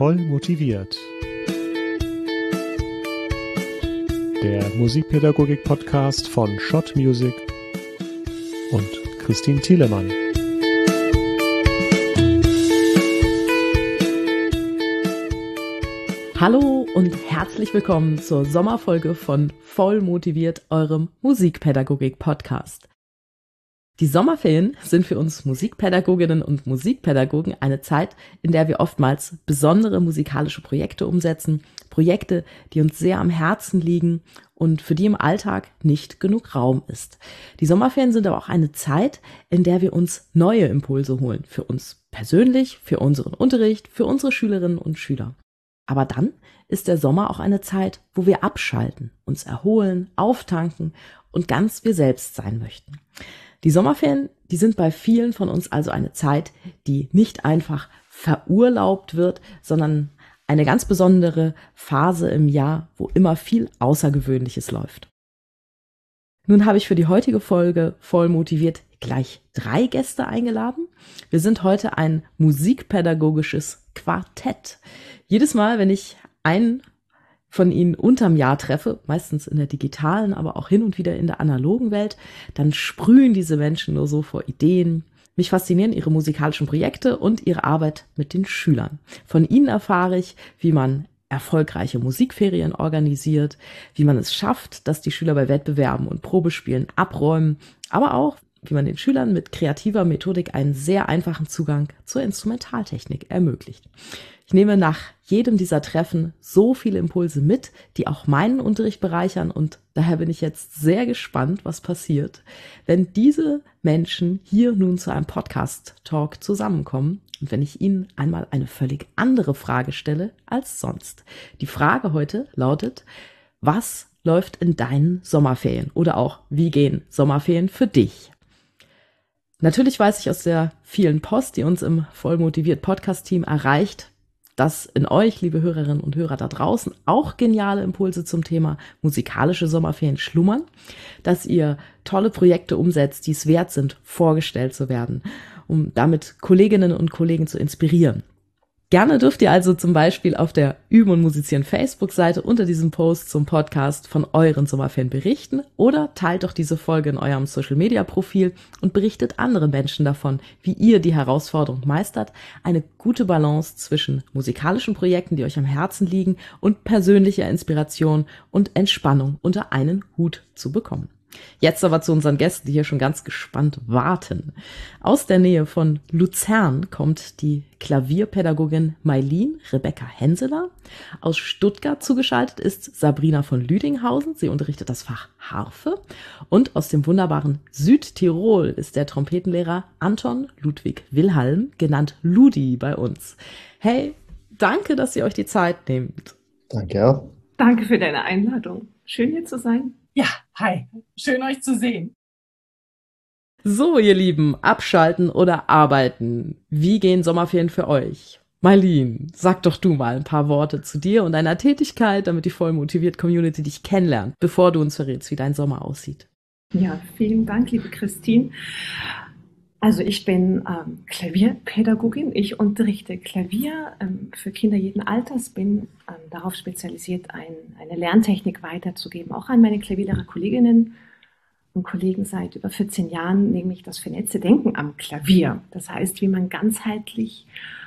Voll motiviert. Der Musikpädagogik-Podcast von Schott Music und Christine Thielemann. Hallo und herzlich willkommen zur Sommerfolge von Voll motiviert, eurem Musikpädagogik-Podcast. Die Sommerferien sind für uns Musikpädagoginnen und Musikpädagogen eine Zeit, in der wir oftmals besondere musikalische Projekte umsetzen, Projekte, die uns sehr am Herzen liegen und für die im Alltag nicht genug Raum ist. Die Sommerferien sind aber auch eine Zeit, in der wir uns neue Impulse holen, für uns persönlich, für unseren Unterricht, für unsere Schülerinnen und Schüler. Aber dann ist der Sommer auch eine Zeit, wo wir abschalten, uns erholen, auftanken und ganz wir selbst sein möchten. Die Sommerferien, die sind bei vielen von uns also eine Zeit, die nicht einfach verurlaubt wird, sondern eine ganz besondere Phase im Jahr, wo immer viel Außergewöhnliches läuft. Nun habe ich für die heutige Folge voll motiviert gleich 3 Gäste eingeladen. Wir sind heute ein musikpädagogisches Quartett. Jedes Mal, wenn ich einen von ihnen unterm Jahr treffe, meistens in der digitalen, aber auch hin und wieder in der analogen Welt, dann sprühen diese Menschen nur so vor Ideen. Mich faszinieren ihre musikalischen Projekte und ihre Arbeit mit den Schülern. Von ihnen erfahre ich, wie man erfolgreiche Musikferien organisiert, wie man es schafft, dass die Schüler bei Wettbewerben und Probespielen abräumen, aber auch, wie man den Schülern mit kreativer Methodik einen sehr einfachen Zugang zur Instrumentaltechnik ermöglicht. Ich nehme nach jedem dieser Treffen so viele Impulse mit, die auch meinen Unterricht bereichern, und daher bin ich jetzt sehr gespannt, was passiert, wenn diese Menschen hier nun zu einem Podcast-Talk zusammenkommen und wenn ich ihnen einmal eine völlig andere Frage stelle als sonst. Die Frage heute lautet: Was läuft in deinen Sommerferien? Oder auch, wie gehen Sommerferien für dich? Natürlich weiß ich aus der vielen Post, die uns im Vollmotiviert Podcast-Team erreicht, dass in euch, liebe Hörerinnen und Hörer da draußen, auch geniale Impulse zum Thema musikalische Sommerferien schlummern, dass ihr tolle Projekte umsetzt, die es wert sind, vorgestellt zu werden, um damit Kolleginnen und Kollegen zu inspirieren. Gerne dürft ihr also zum Beispiel auf der Üben und Musizieren Facebook-Seite unter diesem Post zum Podcast von euren Sommerferien berichten oder teilt doch diese Folge in eurem Social-Media-Profil und berichtet anderen Menschen davon, wie ihr die Herausforderung meistert, eine gute Balance zwischen musikalischen Projekten, die euch am Herzen liegen, und persönlicher Inspiration und Entspannung unter einen Hut zu bekommen. Jetzt aber zu unseren Gästen, die hier schon ganz gespannt warten. Aus der Nähe von Luzern kommt die Klavierpädagogin Maylin Rebecca Henseler. Aus Stuttgart zugeschaltet ist Sabrina von Lüdinghausen. Sie unterrichtet das Fach Harfe. Und aus dem wunderbaren Südtirol ist der Trompetenlehrer Anton Ludwig Wilhelm, genannt Ludi, bei uns. Hey, danke, dass ihr euch die Zeit nehmt. Danke auch. Danke für deine Einladung. Schön, hier zu sein. Ja, hi. Schön, euch zu sehen. So, ihr Lieben, abschalten oder arbeiten. Wie gehen Sommerferien für euch? Maylin, sag doch du mal ein paar Worte zu dir und deiner Tätigkeit, damit die vollmotiviert Community dich kennenlernt, bevor du uns verrätst, wie dein Sommer aussieht. Ja, vielen Dank, liebe Christine. Also ich bin Klavierpädagogin. Ich unterrichte Klavier für Kinder jeden Alters, bin darauf spezialisiert, eine Lerntechnik weiterzugeben, auch an meine Klavierlehrerkolleginnen und Kollegen seit über 14 Jahren, nämlich das vernetzte Denken am Klavier. Das heißt, wie man ganzheitlich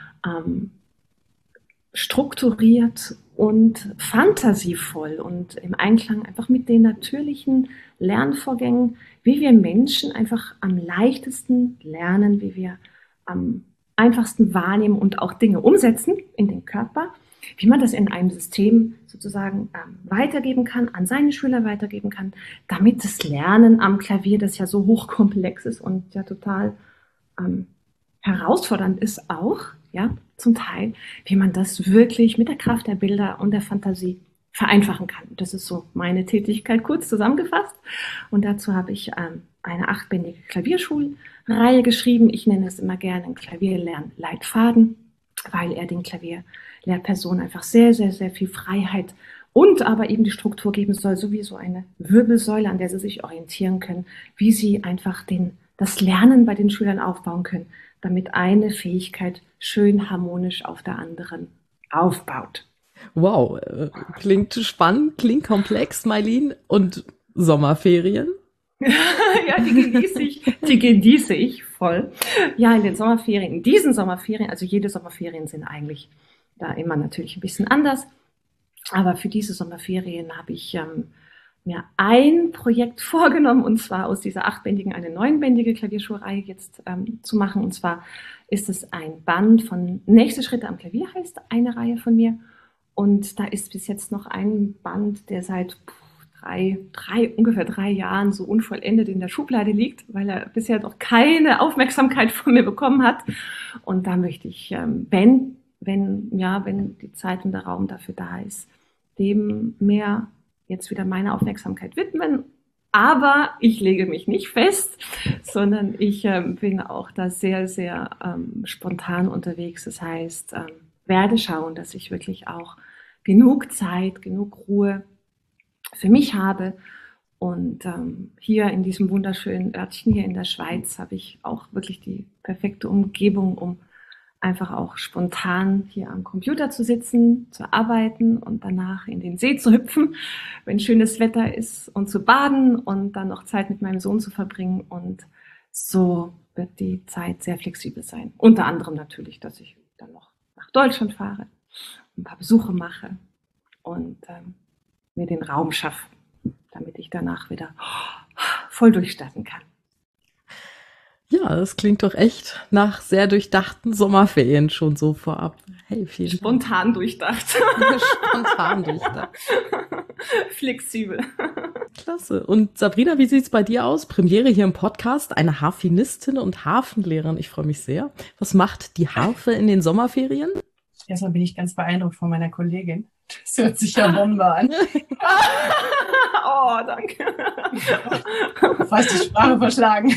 strukturiert und fantasievoll und im Einklang einfach mit den natürlichen Lernvorgängen, wie wir Menschen einfach am leichtesten lernen, wie wir am einfachsten wahrnehmen und auch Dinge umsetzen in den Körper, wie man das in einem System sozusagen weitergeben kann, an seine Schüler weitergeben kann, damit das Lernen am Klavier, das ja so hochkomplex ist und ja total herausfordernd ist auch, ja, zum Teil, wie man das wirklich mit der Kraft der Bilder und der Fantasie vereinfachen kann. Das ist so meine Tätigkeit kurz zusammengefasst. Und dazu habe ich eine 8-bändige Klavierschulreihe geschrieben. Ich nenne es immer gerne einen Klavierlernleitfaden, weil er den Klavierlehrpersonen einfach sehr, sehr, sehr viel Freiheit und aber eben die Struktur geben soll, sowie so eine Wirbelsäule, an der sie sich orientieren können, wie sie einfach das Lernen bei den Schülern aufbauen können, damit eine Fähigkeit schön harmonisch auf der anderen aufbaut. Wow, klingt spannend, klingt komplex, Maylin. Und Sommerferien? Ja, die genieße ich voll. Ja, in diesen Sommerferien, also jede Sommerferien sind eigentlich da immer natürlich ein bisschen anders. Aber für diese Sommerferien habe ich mir ein Projekt vorgenommen, und zwar aus dieser 8-bändigen eine 9-bändige Klavierschulreihe jetzt zu machen. Und zwar ist es ein Band von Nächste Schritte am Klavier, heißt eine Reihe von mir. Und da ist bis jetzt noch ein Band, der seit ungefähr drei Jahren so unvollendet in der Schublade liegt, weil er bisher noch keine Aufmerksamkeit von mir bekommen hat. Und da möchte ich, wenn die Zeit und der Raum dafür da ist, dem mehr jetzt wieder meine Aufmerksamkeit widmen. Aber ich lege mich nicht fest, sondern ich bin auch da sehr, sehr spontan unterwegs. Das heißt, werde schauen, dass ich wirklich auch genug Zeit, genug Ruhe für mich habe. Und hier in diesem wunderschönen Örtchen hier in der Schweiz habe ich auch wirklich die perfekte Umgebung, um einfach auch spontan hier am Computer zu sitzen, zu arbeiten und danach in den See zu hüpfen, wenn schönes Wetter ist, und zu baden und dann noch Zeit mit meinem Sohn zu verbringen. Und so wird die Zeit sehr flexibel sein. Unter anderem natürlich, dass ich dann noch nach Deutschland fahre, ein paar Besuche mache und mir den Raum schaffe, damit ich danach wieder voll durchstarten kann. Ja, das klingt doch echt nach sehr durchdachten Sommerferien schon so vorab. Hey, vielen Spontan durchdacht. Spontan durchdacht. Flexibel. Klasse. Und Sabrina, wie sieht's bei dir aus? Premiere hier im Podcast, eine Harfenistin und Harfenlehrerin. Ich freue mich sehr. Was macht die Harfe in den Sommerferien? Erstmal bin ich ganz beeindruckt von meiner Kollegin. Das hört sich ja Bombe an. Oh, danke. Fast die Sprache verschlagen.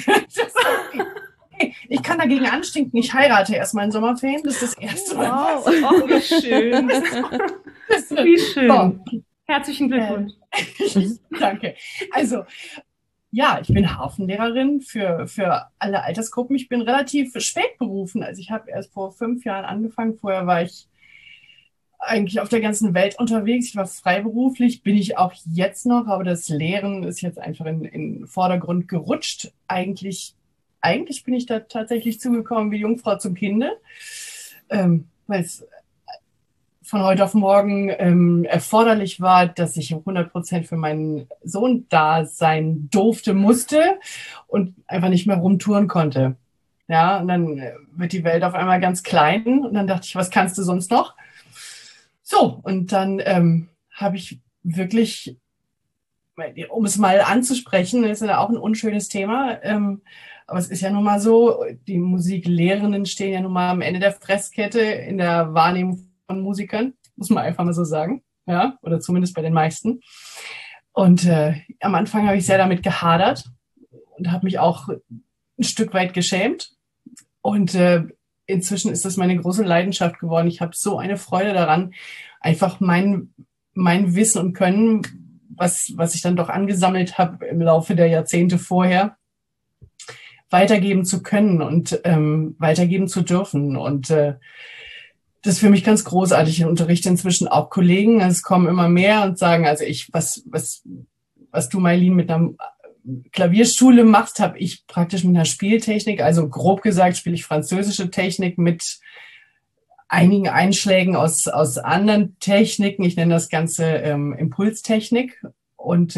Ich kann dagegen anstinken. Ich heirate erstmal in Sommerferien. Das ist das erste Mal. Wow. Oh, wie schön. Wie schön. So. Herzlichen Glückwunsch. Danke. Also, ja, ich bin Harfenlehrerin für alle Altersgruppen. Ich bin relativ spät berufen. Also ich habe erst vor 5 Jahren angefangen. Vorher war ich eigentlich auf der ganzen Welt unterwegs. Ich war freiberuflich, bin ich auch jetzt noch, aber das Lehren ist jetzt einfach in den Vordergrund gerutscht. Eigentlich bin ich da tatsächlich zugekommen wie Jungfrau zum Kinde, weil es von heute auf morgen erforderlich war, dass ich 100% für meinen Sohn da sein musste und einfach nicht mehr rumtouren konnte. Ja, und dann wird die Welt auf einmal ganz klein und dann dachte ich, was kannst du sonst noch? So, und dann habe ich wirklich, um es mal anzusprechen, ist ja auch ein unschönes Thema, aber es ist ja nun mal so, die Musiklehrenden stehen ja nun mal am Ende der Fresskette in der Wahrnehmung von Musikern, muss man einfach mal so sagen, ja, oder zumindest bei den meisten. Und am Anfang habe ich sehr damit gehadert und habe mich auch ein Stück weit geschämt. Und inzwischen ist das meine große Leidenschaft geworden. Ich habe so eine Freude daran, einfach mein Wissen und Können, was ich dann doch angesammelt habe im Laufe der Jahrzehnte vorher, weitergeben zu können und weitergeben zu dürfen. Und das ist für mich ganz großartig. Ich unterrichte inzwischen auch Kollegen. Es kommen immer mehr und sagen, also was du, Maylin, mit einer Klavierschule machst, habe ich praktisch mit einer Spieltechnik, also grob gesagt spiele ich französische Technik mit einigen Einschlägen aus anderen Techniken. Ich nenne das Ganze Impulstechnik. Und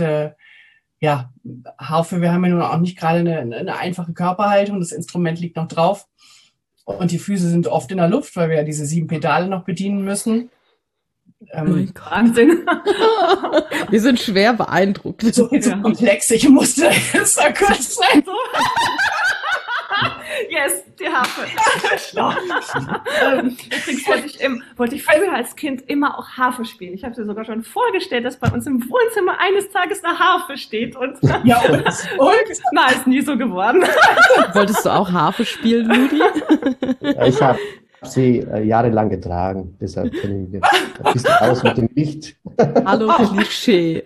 Harfe, wir haben ja nun auch nicht gerade eine einfache Körperhaltung. Das Instrument liegt noch drauf. Und die Füße sind oft in der Luft, weil wir ja diese 7 Pedale noch bedienen müssen. Wahnsinn. Wir sind schwer beeindruckt. So komplex, ich musste jetzt da kurz sein. Yes, die Harfe. Übrigens wollte ich früher als Kind immer auch Harfe spielen. Ich habe mir sogar schon vorgestellt, dass bei uns im Wohnzimmer eines Tages eine Harfe steht. Und ja, und? Na, ist nie so geworden. Wolltest du auch Harfe spielen, Ludi? Ja, ich habe sie jahrelang getragen, deshalb kenne ich mich ein bisschen aus mit dem Licht. Hallo Klischee.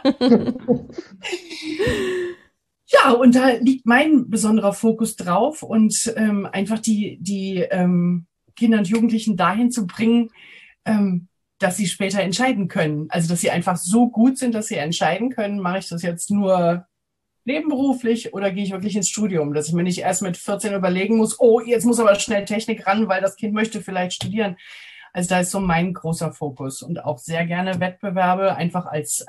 Ja, und da liegt mein besonderer Fokus drauf und einfach die Kinder und Jugendlichen dahin zu bringen, dass sie später entscheiden können. Also, dass sie einfach so gut sind, dass sie entscheiden können, mache ich das jetzt nur nebenberuflich oder gehe ich wirklich ins Studium, dass ich mir nicht erst mit 14 überlegen muss, oh, jetzt muss aber schnell Technik ran, weil das Kind möchte vielleicht studieren. Also da ist so mein großer Fokus und auch sehr gerne Wettbewerbe einfach als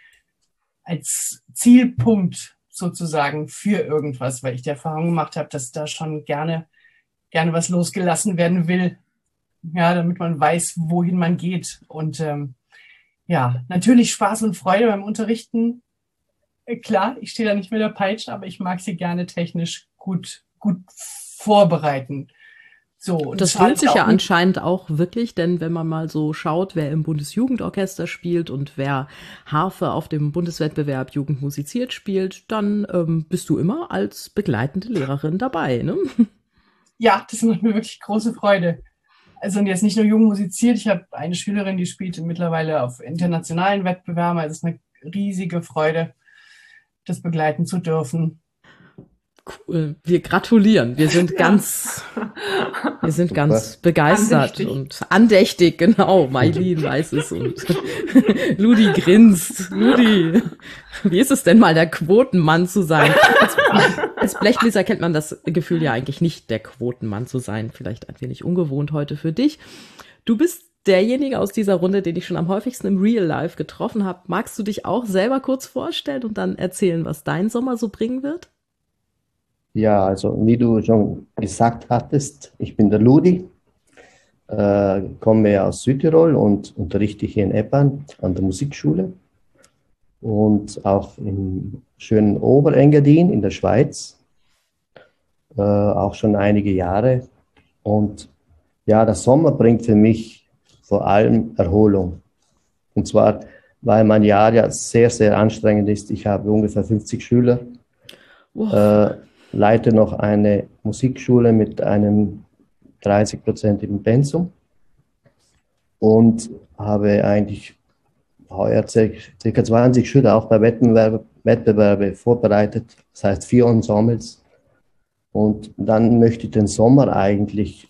Zielpunkt sozusagen für irgendwas, weil ich die Erfahrung gemacht habe, dass da schon gerne was losgelassen werden will, ja, damit man weiß, wohin man geht. Und ja, natürlich Spaß und Freude beim Unterrichten. Klar, ich stehe da nicht mit der Peitsche, aber ich mag sie gerne technisch gut vorbereiten. So, und das lohnt sich ja anscheinend auch wirklich, denn wenn man mal so schaut, wer im Bundesjugendorchester spielt und wer Harfe auf dem Bundeswettbewerb Jugend musiziert spielt, dann bist du immer als begleitende Lehrerin dabei, ne? Ja, das macht mir wirklich große Freude. Also und jetzt nicht nur Jugend musiziert, ich habe eine Schülerin, die spielt mittlerweile auf internationalen Wettbewerben, also es ist eine riesige Freude, das begleiten zu dürfen. Cool. Wir gratulieren. Wir sind ganz begeistert und andächtig, genau. Mailin weiß es und Ludi grinst. Ludi, wie ist es denn mal, der Quotenmann zu sein? Als Blechbläser kennt man das Gefühl ja eigentlich nicht, der Quotenmann zu sein. Vielleicht ein wenig ungewohnt heute für dich. Du bist derjenige aus dieser Runde, den ich schon am häufigsten im Real Life getroffen habe. Magst du dich auch selber kurz vorstellen und dann erzählen, was dein Sommer so bringen wird? Ja, also wie du schon gesagt hattest, ich bin der Ludi, komme aus Südtirol und unterrichte hier in Eppern an der Musikschule und auch im schönen Oberengadin in der Schweiz, auch schon einige Jahre. Und ja, der Sommer bringt für mich vor allem Erholung. Und zwar, weil mein Jahr ja sehr, sehr anstrengend ist. Ich habe ungefähr 50 Schüler. Wow. Leite noch eine Musikschule mit einem 30-prozentigen Pensum und habe eigentlich heuer ca. 20 Schüler auch bei Wettbewerbe vorbereitet, das heißt 4 Ensembles. Und dann möchte ich den Sommer eigentlich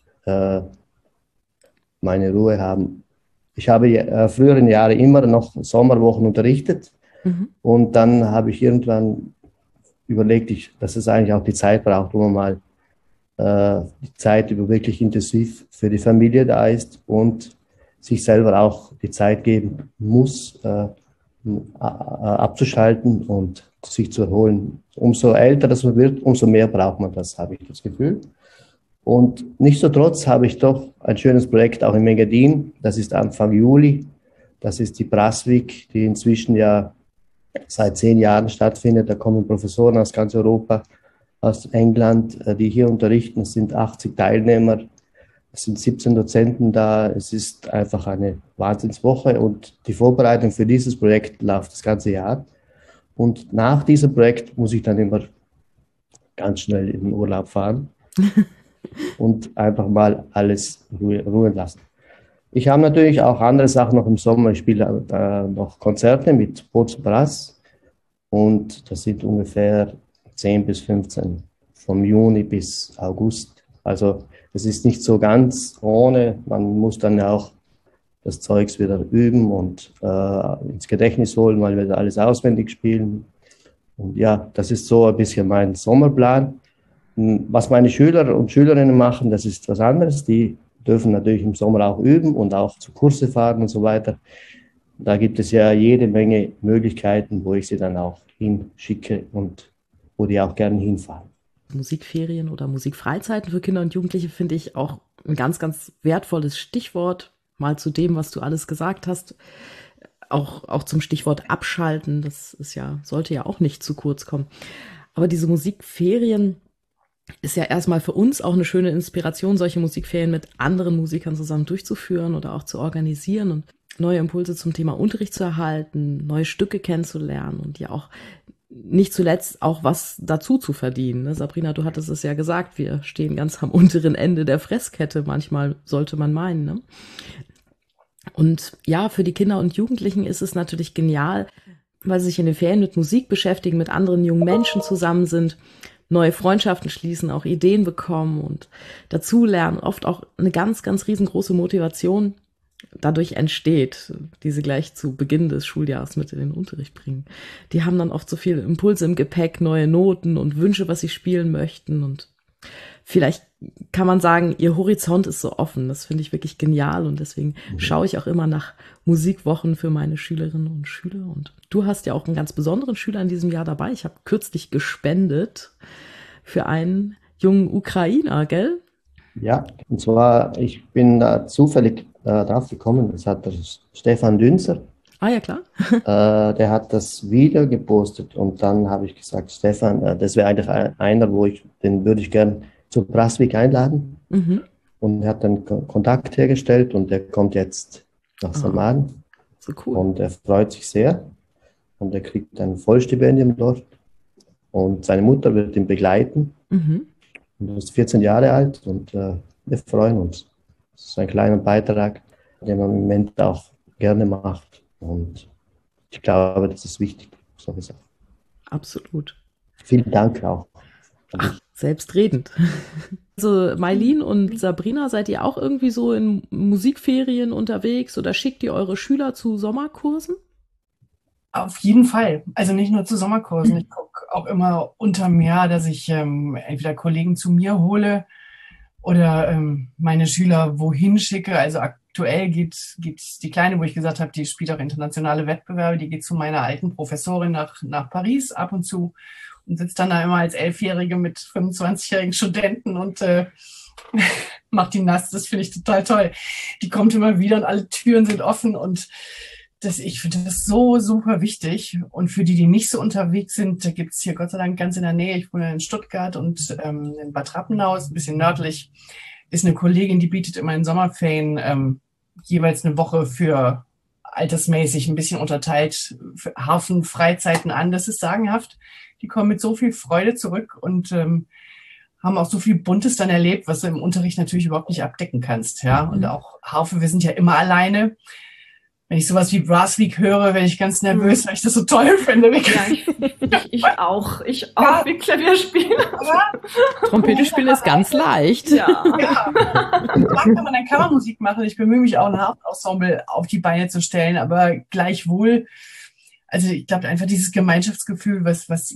meine Ruhe haben. Ich habe früheren Jahre immer noch Sommerwochen unterrichtet und dann habe ich irgendwann überlegt, dass es eigentlich auch die Zeit braucht, wo man mal die Zeit über wirklich intensiv für die Familie da ist und sich selber auch die Zeit geben muss, abzuschalten und sich zu erholen. Umso älter das man wird, umso mehr braucht man das, habe ich das Gefühl. Und nichtsdestotrotz habe ich doch ein schönes Projekt auch in Engadin. Das ist Anfang Juli. Das ist die Brassweek, die inzwischen ja seit 10 Jahren stattfindet. Da kommen Professoren aus ganz Europa, aus England, die hier unterrichten. Es sind 80 Teilnehmer, es sind 17 Dozenten da. Es ist einfach eine Wahnsinnswoche und die Vorbereitung für dieses Projekt läuft das ganze Jahr. Und nach diesem Projekt muss ich dann immer ganz schnell in den Urlaub fahren und einfach mal alles ruhen lassen. Ich habe natürlich auch andere Sachen noch im Sommer. Ich spiele noch Konzerte mit Bozen Brass und das sind ungefähr 10 bis 15 vom Juni bis August. Also es ist nicht so ganz ohne. Man muss dann ja auch das Zeugs wieder üben und ins Gedächtnis holen, weil wir da alles auswendig spielen. Und ja, das ist so ein bisschen mein Sommerplan. Was meine Schüler und Schülerinnen machen, das ist was anderes. Die dürfen natürlich im Sommer auch üben und auch zu Kurse fahren und so weiter. Da gibt es ja jede Menge Möglichkeiten, wo ich sie dann auch hinschicke und wo die auch gerne hinfahren. Musikferien oder Musikfreizeiten für Kinder und Jugendliche finde ich auch ein ganz, ganz wertvolles Stichwort. Mal zu dem, was du alles gesagt hast. Auch zum Stichwort Abschalten. Das ist ja, sollte ja auch nicht zu kurz kommen. Aber diese Musikferien ist ja erstmal für uns auch eine schöne Inspiration, solche Musikferien mit anderen Musikern zusammen durchzuführen oder auch zu organisieren und neue Impulse zum Thema Unterricht zu erhalten, neue Stücke kennenzulernen und ja auch nicht zuletzt auch was dazu zu verdienen. Ne? Sabrina, du hattest es ja gesagt, wir stehen ganz am unteren Ende der Fresskette, manchmal sollte man meinen. Ne? Und ja, für die Kinder und Jugendlichen ist es natürlich genial, weil sie sich in den Ferien mit Musik beschäftigen, mit anderen jungen Menschen zusammen sind, neue Freundschaften schließen, auch Ideen bekommen und dazulernen. Oft auch eine ganz, ganz riesengroße Motivation, dadurch entsteht, die sie gleich zu Beginn des Schuljahres mit in den Unterricht bringen. Die haben dann oft so viele Impulse im Gepäck, neue Noten und Wünsche, was sie spielen möchten. Und vielleicht kann man sagen, ihr Horizont ist so offen. Das finde ich wirklich genial und deswegen schaue ich auch immer nach Musikwochen für meine Schülerinnen und Schüler. Und du hast ja auch einen ganz besonderen Schüler in diesem Jahr dabei. Ich habe kürzlich gespendet für einen jungen Ukrainer, gell? Ja, und zwar, ich bin da zufällig drauf gekommen, das hat der Stefan Dünzer, Ah ja, klar. der hat das Video gepostet und dann habe ich gesagt, Stefan, das wäre eigentlich einer, den würde ich gern zu Brassvik einladen. Mhm. Und er hat dann Kontakt hergestellt und der kommt jetzt nach St. Maarten. So cool. Und er freut sich sehr und er kriegt ein Vollstipendium dort und seine Mutter wird ihn begleiten. Mhm. Und er ist 14 Jahre alt und wir freuen uns. Das ist ein kleiner Beitrag, den man im Moment auch gerne macht. Und ich glaube, das ist wichtig. Solche Sachen. Absolut. Vielen Dank auch. Ach, selbstredend. Also Maylin und Sabrina, seid ihr auch irgendwie so in Musikferien unterwegs oder schickt ihr eure Schüler zu Sommerkursen? Auf jeden Fall. Also nicht nur zu Sommerkursen. Ich gucke auch immer unterm Jahr, dass ich entweder Kollegen zu mir hole oder meine Schüler wohin schicke. Also aktuell geht's die Kleine, wo ich gesagt habe, die spielt auch internationale Wettbewerbe, die geht zu meiner alten Professorin nach Paris ab und zu und sitzt dann da immer als 11-Jährige mit 25-jährigen Studenten und macht die nass. Das finde ich total toll. Die kommt immer wieder und alle Türen sind offen und ich finde das so super wichtig. Und für die nicht so unterwegs sind, da gibt es hier Gott sei Dank ganz in der Nähe, ich wohne in Stuttgart und in Bad Rappenau, ist ein bisschen nördlich, ist eine Kollegin, die bietet immer in Sommerferien jeweils eine Woche für altersmäßig ein bisschen unterteilt für Hafenfreizeiten an. Das ist sagenhaft. Die kommen mit so viel Freude zurück und haben auch so viel Buntes dann erlebt, was du im Unterricht natürlich überhaupt nicht abdecken kannst. Ja, und auch Harfe, wir sind ja immer alleine. Wenn ich sowas wie Brassvik höre, werde ich ganz nervös, weil ich das so toll finde. Ja, ich auch, wie Klavier spielen. Trompete spielen ist ganz leicht. Ja. Und dann kann man dann Kammermusik machen. Ich bemühe mich auch, ein Harfenensemble auf die Beine zu stellen, aber gleichwohl, also ich glaube einfach dieses Gemeinschaftsgefühl, was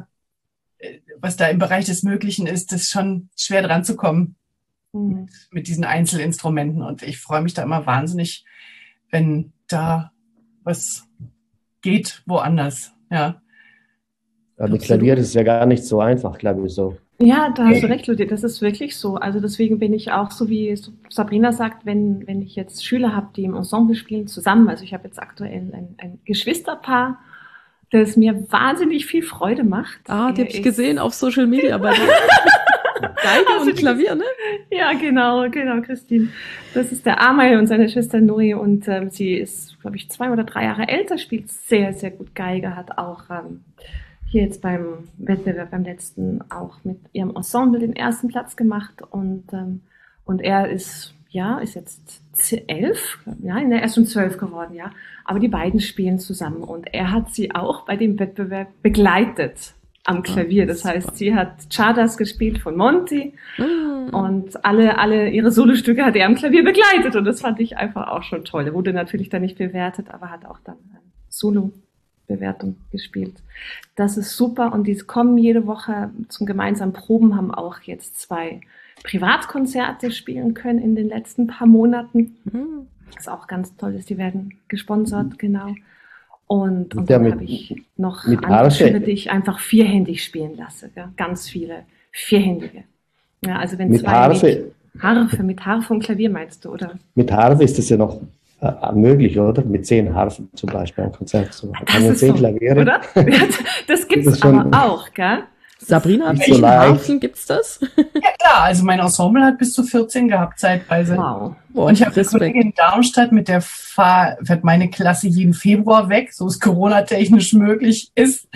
da im Bereich des Möglichen ist, das ist schon schwer dran zu kommen mit diesen Einzelinstrumenten. Und ich freue mich da immer wahnsinnig, wenn da was geht woanders, ja. Ja, mit Klavier ist es ja gar nicht so einfach, glaube ich, so. Ja, da hast du recht, Ludwig, das ist wirklich so. Also deswegen bin ich auch so, wie Sabrina sagt, wenn ich jetzt Schüler habe, die im Ensemble spielen, zusammen. Also ich habe jetzt aktuell ein Geschwisterpaar, das mir wahnsinnig viel Freude macht. Ah, die habe ich gesehen auf Social Media bei dir. Geige und Klavier, ne? Ja, genau, Christine. Das ist der Amel und seine Schwester Nuri und sie ist, glaube ich, 2 oder 3 Jahre älter, spielt sehr, sehr gut Geige, hat auch hier jetzt beim Wettbewerb, beim letzten, auch mit ihrem Ensemble den ersten Platz gemacht und er ist jetzt 11, ja, er ist schon 12 geworden, ja. Aber die beiden spielen zusammen und er hat sie auch bei dem Wettbewerb begleitet am Klavier. Das heißt, sie hat Czardas gespielt von Monti und alle ihre Solostücke hat er am Klavier begleitet und das fand ich einfach auch schon toll. Er wurde natürlich dann nicht bewertet, aber hat auch dann Solo-Bewertung gespielt. Das ist super und die kommen jede Woche zum gemeinsamen Proben, haben auch jetzt 2 Privatkonzerte spielen können in den letzten paar Monaten. Was auch ganz toll ist, die werden gesponsert, genau. Und dann habe ich noch andere Schüler, die ich einfach vierhändig spielen lasse. Ja? Ganz viele vierhändige. Ja, also wenn mit Harfe und Klavier meinst du, oder? Mit Harfe ist das ja noch möglich, oder? Mit 10 Harfen zum Beispiel ein Konzert zu machen. Das ist 10 so, Klaviere. oder? Das gibt es aber auch, gell? Sabrina, Nicht welchen so leicht. Harfen gibt's das? Ja klar, also mein Ensemble hat bis zu 14 gehabt zeitweise. Wow. Und ich habe eine Kollegin in Darmstadt, mit der fährt meine Klasse jeden Februar weg, so es Corona-technisch möglich ist.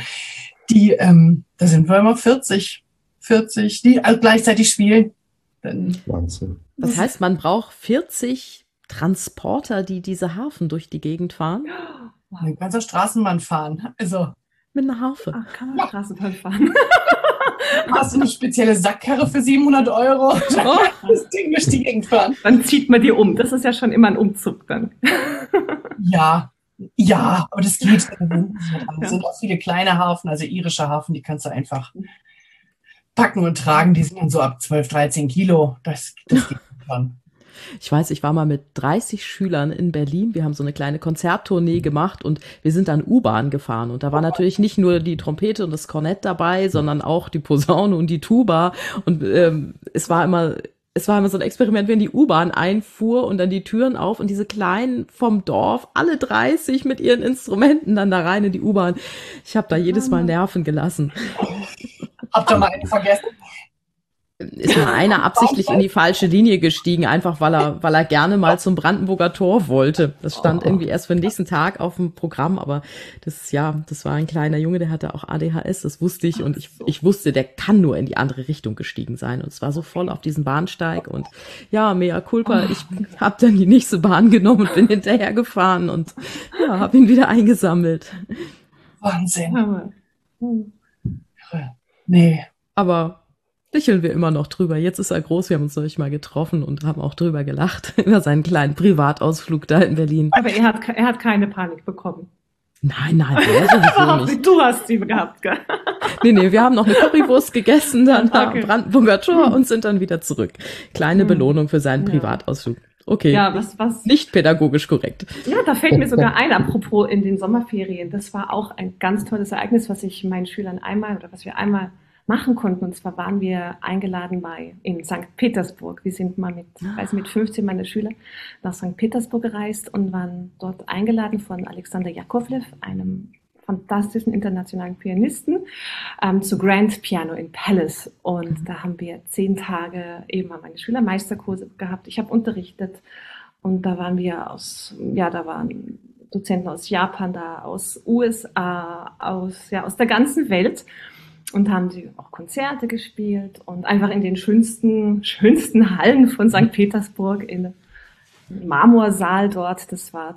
Da sind wir immer 40, die also gleichzeitig spielen. Dann Wahnsinn. Das heißt, man braucht 40 Transporter, die diese Harfen durch die Gegend fahren? eine ganze Straßenbahn fahren. Also mit einer Harfe. Ach, kann man Straßenbahn fahren? Hast du eine spezielle Sackkarre für 700 €? Das Ding durch die Gegend fahren. Dann zieht man die um. Das ist ja schon immer ein Umzug dann. Ja, aber das geht. Es sind auch viele kleine Hafen, also irische Hafen, die kannst du einfach packen und tragen. Die sind dann so ab 12, 13 Kilo. Das geht schon. Ich weiß, ich war mal mit 30 Schülern in Berlin. Wir haben so eine kleine Konzerttournee gemacht und wir sind dann U-Bahn gefahren. Und da war natürlich nicht nur die Trompete und das Kornett dabei, sondern auch die Posaune und die Tuba. Und es war immer so ein Experiment, wenn die U-Bahn einfuhr und dann die Türen auf und diese Kleinen vom Dorf, alle 30 mit ihren Instrumenten dann da rein in die U-Bahn. Ich habe da jedes Mal Nerven gelassen. Habt ihr mal einen vergessen? Ist mal einer absichtlich in die falsche Linie gestiegen, einfach weil er gerne mal zum Brandenburger Tor wollte. Das stand irgendwie erst für den nächsten Tag auf dem Programm, aber das war ein kleiner Junge, der hatte auch ADHS, das wusste ich und ich wusste, der kann nur in die andere Richtung gestiegen sein und es war so voll auf diesen Bahnsteig und ja, mea culpa, ich habe dann die nächste Bahn genommen und bin hinterher gefahren und ja, habe ihn wieder eingesammelt. Wahnsinn. Nee. Aber lächeln wir immer noch drüber. Jetzt ist er groß, wir haben uns neulich mal getroffen und haben auch drüber gelacht, über seinen kleinen Privatausflug da in Berlin. Aber er hat keine Panik bekommen. Nein, der sowieso nicht. Du hast sie gehabt, gell? Nee, wir haben noch eine Currywurst gegessen dann am Brandenburger Tor und sind dann wieder zurück. Kleine Belohnung für seinen Privatausflug. Okay, ja, was nicht pädagogisch korrekt. Ja, da fällt mir sogar ein, apropos in den Sommerferien. Das war auch ein ganz tolles Ereignis, was wir einmal machen konnten. Und zwar waren wir eingeladen in St. Petersburg. Wir sind mal mit 15 meine Schüler nach St. Petersburg gereist und waren dort eingeladen von Alexander Jakovlev, einem fantastischen internationalen Pianisten, zu Grand Piano in Palace. Und da haben wir 10 Tage eben meine Schüler Meisterkurse gehabt. Ich habe unterrichtet und da waren da waren Dozenten aus Japan da, aus USA, aus der ganzen Welt. Und haben sie auch Konzerte gespielt und einfach in den schönsten Hallen von St. Petersburg im Marmorsaal dort. Das war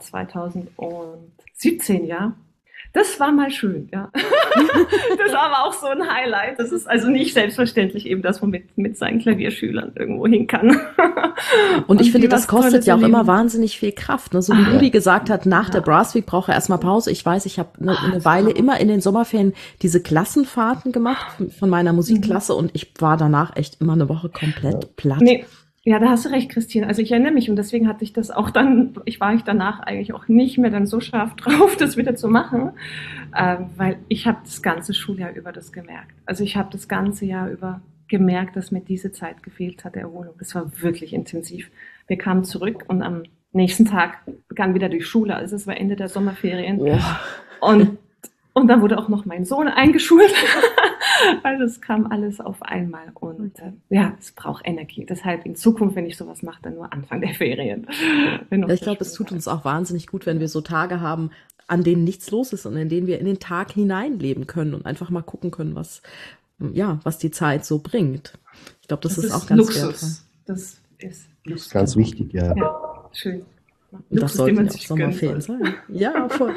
2017, ja. Das war mal schön, ja. Das war aber auch so ein Highlight. Das ist also nicht selbstverständlich eben, dass man mit seinen Klavierschülern irgendwo hin kann. Und ich finde, das kostet ja auch immer wahnsinnig viel Kraft. Ne? So wie Rudi gesagt hat, nach der Brass Week braucht er erstmal Pause. Ich weiß, ich habe eine Weile immer in den Sommerferien diese Klassenfahrten gemacht von meiner Musikklasse und ich war danach echt immer eine Woche komplett platt. Nee. Ja, da hast du recht, Christine. Also ich erinnere mich und deswegen hatte ich das auch war ich danach eigentlich auch nicht mehr dann so scharf drauf, das wieder zu machen, weil ich habe das ganze Schuljahr über das gemerkt. Also ich habe das ganze Jahr über gemerkt, dass mir diese Zeit gefehlt hat, der Erholung. Das war wirklich intensiv. Wir kamen zurück und am nächsten Tag begann wieder die Schule. Also es war Ende der Sommerferien. Ja. Und dann wurde auch noch mein Sohn eingeschult. Also es kam alles auf einmal und es braucht Energie. Deshalb in Zukunft, wenn ich sowas mache, dann nur Anfang der Ferien. Ich glaube, es tut uns auch wahnsinnig gut, wenn wir so Tage haben, an denen nichts los ist und in denen wir in den Tag hineinleben können und einfach mal gucken können, was die Zeit so bringt. Ich glaube, das ist auch ganz Luxus. wertvoll. Das ist Luxus. Ganz wichtig, ja. Ja, schön. Und das sollte ja auch Sommerferien sein. Ja, voll.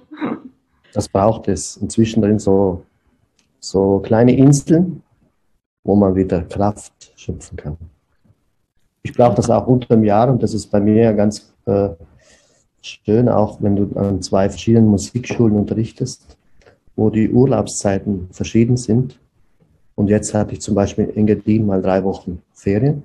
Das braucht es. Inzwischen drin so kleine Inseln, wo man wieder Kraft schöpfen kann. Ich brauche das auch unter dem Jahr und das ist bei mir ganz schön, auch wenn du an 2 verschiedenen Musikschulen unterrichtest, wo die Urlaubszeiten verschieden sind. Und jetzt hatte ich zum Beispiel in Engadin mal 3 Wochen Ferien.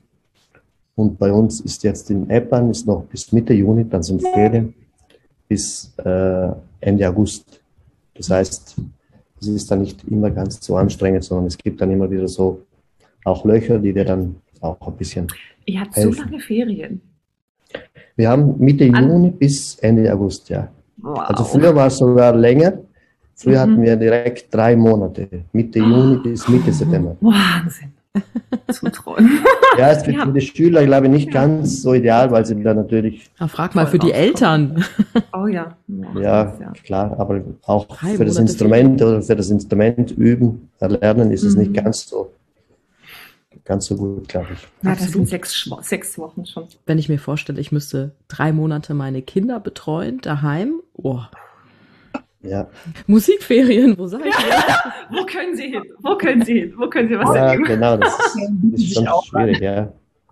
Und bei uns ist jetzt in Eppan ist noch bis Mitte Juni, dann sind Ferien bis Ende August. Das heißt, es ist dann nicht immer ganz so anstrengend, sondern es gibt dann immer wieder so auch Löcher, die dir dann auch ein bisschen Ihr habt helfen. so lange Ferien? Wir haben Mitte Juni bis Ende August, ja. Wow. Also früher war es sogar länger. Früher hatten wir direkt 3 Monate, Mitte Juni bis Mitte September. Wahnsinn. Zum Träumen. Ja, es wird für die Schüler, glaube ich, nicht ganz so ideal, weil sie da natürlich... Frag mal für die Eltern. Oh ja. Ja, klar, aber auch 3 für das Monate Instrument oder für das Instrument üben, erlernen ist es nicht ganz so gut, glaube ich. Ja, das sind 6 Wochen schon. Wenn ich mir vorstelle, ich müsste 3 Monate meine Kinder betreuen, daheim, Ja, Musikferien, wo seid ihr? Wo können Sie hin? Wo können Sie hin? Wo können Sie was ja, erleben? genau, das ist schon schwierig, ja.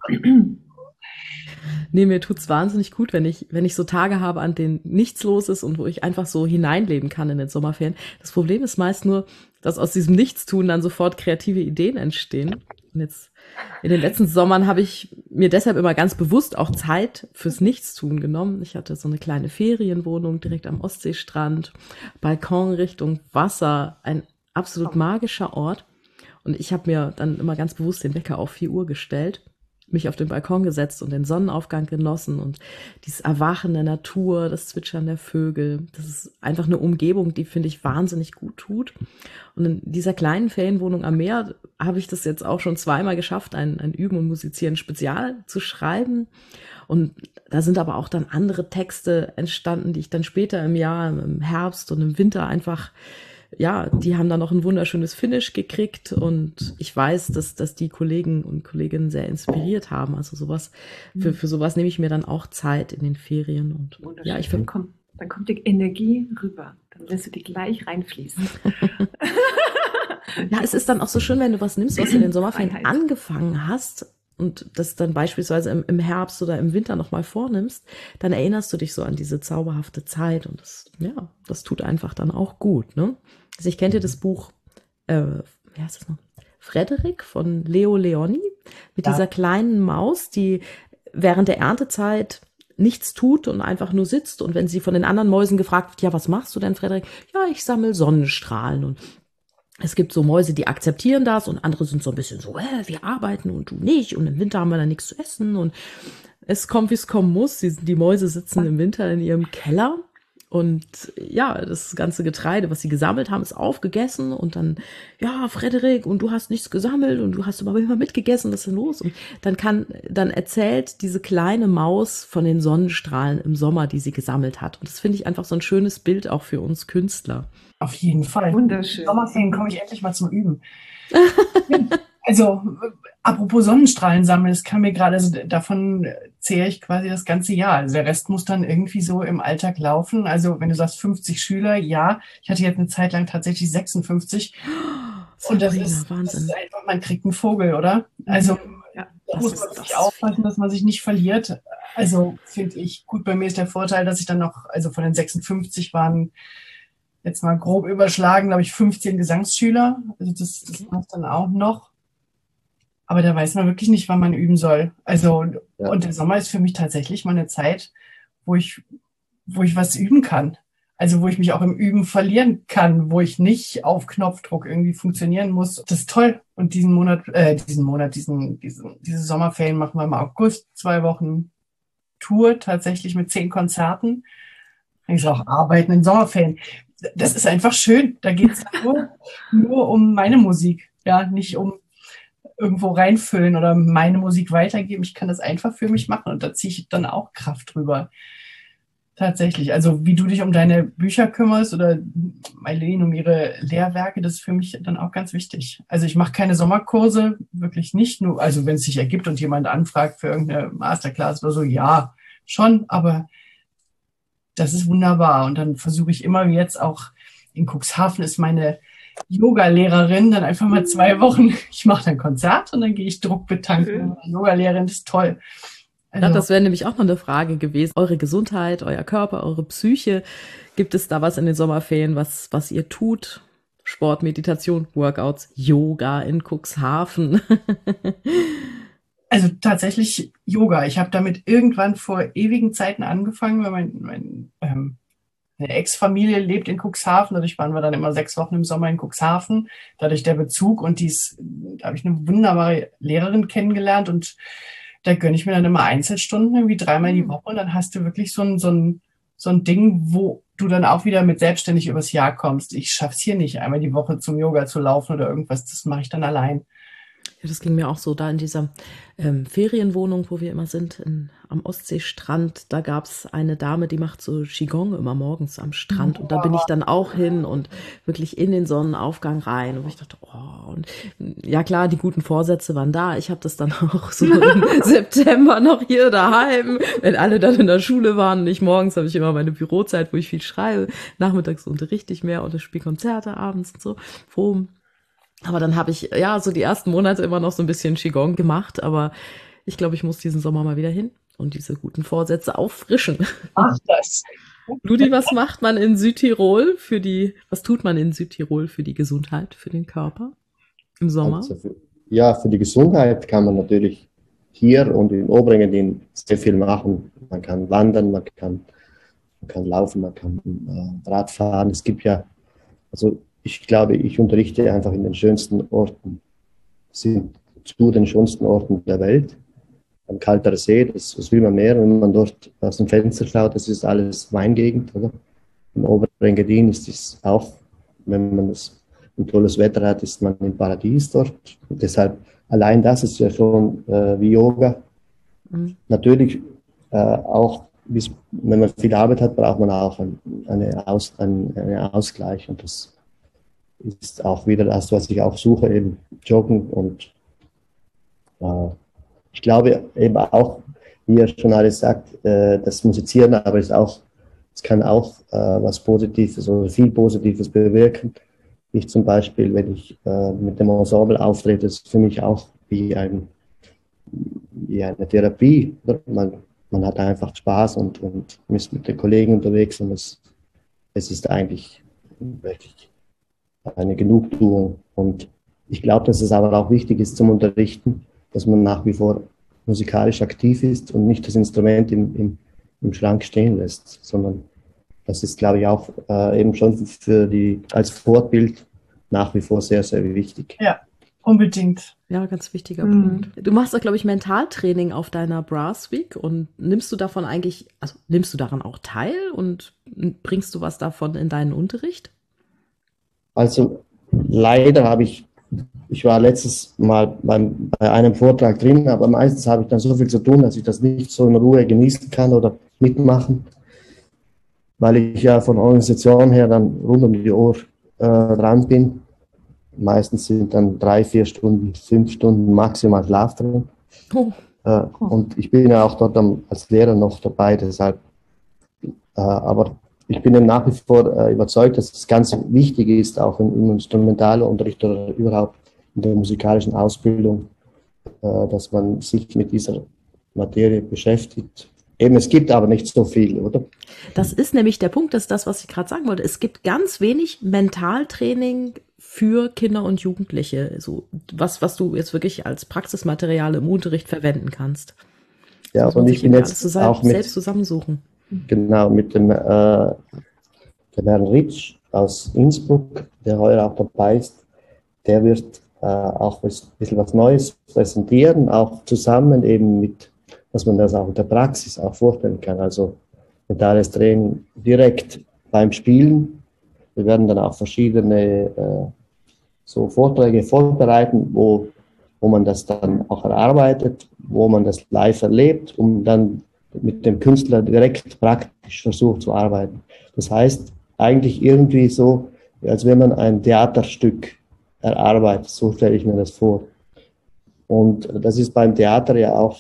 Nee, mir tut's wahnsinnig gut, wenn ich so Tage habe, an denen nichts los ist und wo ich einfach so hineinleben kann in den Sommerferien. Das Problem ist meist nur, dass aus diesem Nichtstun dann sofort kreative Ideen entstehen. Und jetzt in den letzten Sommern habe ich mir deshalb immer ganz bewusst auch Zeit fürs Nichtstun genommen. Ich hatte so eine kleine Ferienwohnung direkt am Ostseestrand, Balkon Richtung Wasser, ein absolut magischer Ort. Und ich habe mir dann immer ganz bewusst den Wecker auf 4 Uhr gestellt, mich auf den Balkon gesetzt und den Sonnenaufgang genossen und dieses Erwachen der Natur, das Zwitschern der Vögel. Das ist einfach eine Umgebung, die, finde ich, wahnsinnig gut tut. Und in dieser kleinen Ferienwohnung am Meer habe ich das jetzt auch schon 2-mal geschafft, ein Üben und Musizieren Spezial zu schreiben. Und da sind aber auch dann andere Texte entstanden, die ich dann später im Jahr, im Herbst und im Winter einfach, ja, die haben dann noch ein wunderschönes Finish gekriegt und ich weiß, dass die Kollegen und Kolleginnen sehr inspiriert haben. Also sowas, für sowas nehme ich mir dann auch Zeit in den Ferien und ja, ich finde, Dann kommt die Energie rüber. Dann lässt du die gleich reinfließen. ja, es ist dann auch so schön, wenn du was nimmst, was du in den Sommerferien Freiheit. angefangen hast und das dann beispielsweise im Herbst oder im Winter nochmal vornimmst, dann erinnerst du dich so an diese zauberhafte Zeit und das tut einfach dann auch gut, ne? Also ich kenne das Buch, wie heißt das noch? Frederik von Leo Leoni mit dieser kleinen Maus, die während der Erntezeit nichts tut und einfach nur sitzt. Und wenn sie von den anderen Mäusen gefragt wird, ja, was machst du denn, Frederik? Ja, ich sammle Sonnenstrahlen. Und es gibt so Mäuse, die akzeptieren das und andere sind so ein bisschen so, wir arbeiten und du nicht. Und im Winter haben wir dann nichts zu essen. Und es kommt, wie es kommen muss. Die Mäuse sitzen im Winter in ihrem Keller. Und ja, das ganze Getreide, was sie gesammelt haben, ist aufgegessen. Und dann, ja, Frederik, und du hast nichts gesammelt und du hast aber immer mitgegessen, was ist denn los? Und dann erzählt diese kleine Maus von den Sonnenstrahlen im Sommer, die sie gesammelt hat. Und das finde ich einfach so ein schönes Bild auch für uns Künstler. Auf jeden Fall. Wunderschön. Sommerferien komme ich endlich mal zum Üben. Also, apropos Sonnenstrahlen sammeln, das kann mir gerade, also davon zehre ich quasi das ganze Jahr. Also der Rest muss dann irgendwie so im Alltag laufen. Also wenn du sagst 50 Schüler, ja, ich hatte jetzt eine Zeit lang tatsächlich 56. Und das ist einfach, man kriegt einen Vogel, oder? Also Ja, da muss man wirklich aufpassen, dass man sich nicht verliert. Also finde ich gut, bei mir ist der Vorteil, dass ich dann noch, also von den 56 waren jetzt mal grob überschlagen, glaube ich, 15 Gesangsschüler. Also das macht dann auch noch. Aber da weiß man wirklich nicht, wann man üben soll. Also, Ja. und der Sommer ist für mich tatsächlich mal eine Zeit, wo ich was üben kann. Also, wo ich mich auch im Üben verlieren kann, wo ich nicht auf Knopfdruck irgendwie funktionieren muss. Das ist toll. Und diese Sommerferien machen wir im August 2 Wochen Tour, tatsächlich mit 10 Konzerten. Kann ich auch arbeiten in Sommerferien. Das ist einfach schön. Da geht es nur um meine Musik. Ja, nicht um irgendwo reinfüllen oder meine Musik weitergeben. Ich kann das einfach für mich machen und da ziehe ich dann auch Kraft drüber. Tatsächlich. Also wie du dich um deine Bücher kümmerst oder Mailene um ihre Lehrwerke, das ist für mich dann auch ganz wichtig. Also ich mache keine Sommerkurse, wirklich nicht. Nur, also wenn es sich ergibt und jemand anfragt für irgendeine Masterclass oder so, ja, schon, aber das ist wunderbar. Und dann versuche ich immer, wie jetzt auch in Cuxhaven ist meine Yoga-Lehrerin, dann einfach mal 2 Wochen, ich mache ein Konzert und dann gehe ich druckbetanken. Yoga-Lehrerin ist toll. Also, ja, das wäre nämlich auch noch eine Frage gewesen. Eure Gesundheit, euer Körper, eure Psyche. Gibt es da was in den Sommerferien, was ihr tut? Sport, Meditation, Workouts, Yoga in Cuxhaven. Also tatsächlich Yoga. Ich habe damit irgendwann vor ewigen Zeiten angefangen, weil meine Ex-Familie lebt in Cuxhaven. Dadurch waren wir dann immer 6 Wochen im Sommer in Cuxhaven. Dadurch der Bezug und da habe ich eine wunderbare Lehrerin kennengelernt und da gönne ich mir dann immer Einzelstunden, irgendwie 3-mal die Woche und dann hast du wirklich so ein Ding, wo du dann auch wieder mit selbstständig übers Jahr kommst. Ich schaff's hier nicht, einmal die Woche zum Yoga zu laufen oder irgendwas. Das mache ich dann allein. Ja, das ging mir auch so da in dieser Ferienwohnung, wo wir immer sind, am Ostseestrand. Da gab es eine Dame, die macht so Qigong immer morgens am Strand. Und da bin ich dann auch hin und wirklich in den Sonnenaufgang rein. Und ich dachte, oh, und ja klar, die guten Vorsätze waren da. Ich habe das dann auch so im September noch hier daheim, wenn alle dann in der Schule waren. Und ich morgens habe ich immer meine Bürozeit, wo ich viel schreibe. Nachmittags unterrichte ich mehr oder spiele Konzerte abends und so. Aber dann habe ich ja so die ersten Monate immer noch so ein bisschen Qigong gemacht, aber ich glaube, ich muss diesen Sommer mal wieder hin und diese guten Vorsätze auffrischen. Ach, das. Ludi, was macht man in Südtirol was tut man in Südtirol für die Gesundheit, für den Körper im Sommer? Also für die Gesundheit kann man natürlich hier und in Oberengadin sehr viel machen. Man kann wandern, man kann laufen, man kann Rad fahren. Es gibt ja, also ich glaube, ich unterrichte einfach in den schönsten Orten, sind zu den schönsten Orten der Welt. Am Kalterer See, das will man mehr, wenn man dort aus dem Fenster schaut, das ist alles Weingegend, oder? Im Oberengadin ist es auch, wenn man ein tolles Wetter hat, ist man im Paradies dort. Und deshalb, allein das ist ja schon wie Yoga. Mhm. Natürlich auch, wenn man viel Arbeit hat, braucht man auch einen Ausgleich. Und das ist auch wieder das, was ich auch suche, eben Joggen. Und ich glaube eben auch, wie ihr schon alles sagt, das Musizieren, aber es kann auch was Positives oder viel Positives bewirken. Ich zum Beispiel, wenn ich mit dem Ensemble auftrete, ist für mich auch wie eine Therapie. Man hat einfach Spaß und ist mit den Kollegen unterwegs und es ist eigentlich wirklich eine Genugtuung. Und ich glaube, dass es aber auch wichtig ist zum Unterrichten, dass man nach wie vor musikalisch aktiv ist und nicht das Instrument im Schrank stehen lässt, sondern das ist, glaube ich, auch eben schon als Vorbild nach wie vor sehr, sehr wichtig. Ja, unbedingt. Ja, ganz wichtiger Punkt. Du machst auch, glaube ich, Mentaltraining auf deiner Brass Week und nimmst du daran auch teil und bringst du was davon in deinen Unterricht? Also leider ich war letztes Mal bei einem Vortrag drin, aber meistens habe ich dann so viel zu tun, dass ich das nicht so in Ruhe genießen kann oder mitmachen, weil ich ja von Organisation her dann rund um die Uhr dran bin. Meistens sind dann 3, 4 Stunden, 5 Stunden maximal Schlaf drin. Und ich bin ja auch dort als Lehrer noch dabei, deshalb, aber ich bin eben nach wie vor überzeugt, dass es ganz wichtig ist, auch im Instrumentalunterricht oder überhaupt in der musikalischen Ausbildung, dass man sich mit dieser Materie beschäftigt. Eben, es gibt aber nicht so viel, oder? Das ist nämlich der Punkt, das ist das, was ich gerade sagen wollte. Es gibt ganz wenig Mentaltraining für Kinder und Jugendliche, so was du jetzt wirklich als Praxismaterial im Unterricht verwenden kannst. Ja, und ich bin jetzt auch selbst zusammensuchen. Genau, mit dem Herrn Ritsch aus Innsbruck, der heuer auch dabei ist, der wird auch ein bisschen was Neues präsentieren, auch zusammen eben mit, dass man das auch in der Praxis auch vorstellen kann. Also mentales Training direkt beim Spielen. Wir werden dann auch verschiedene so Vorträge vorbereiten, wo man das dann auch erarbeitet, wo man das live erlebt, um dann mit dem Künstler direkt praktisch versucht zu arbeiten. Das heißt, eigentlich irgendwie so, als wenn man ein Theaterstück erarbeitet, so stelle ich mir das vor. Und das ist beim Theater ja auch,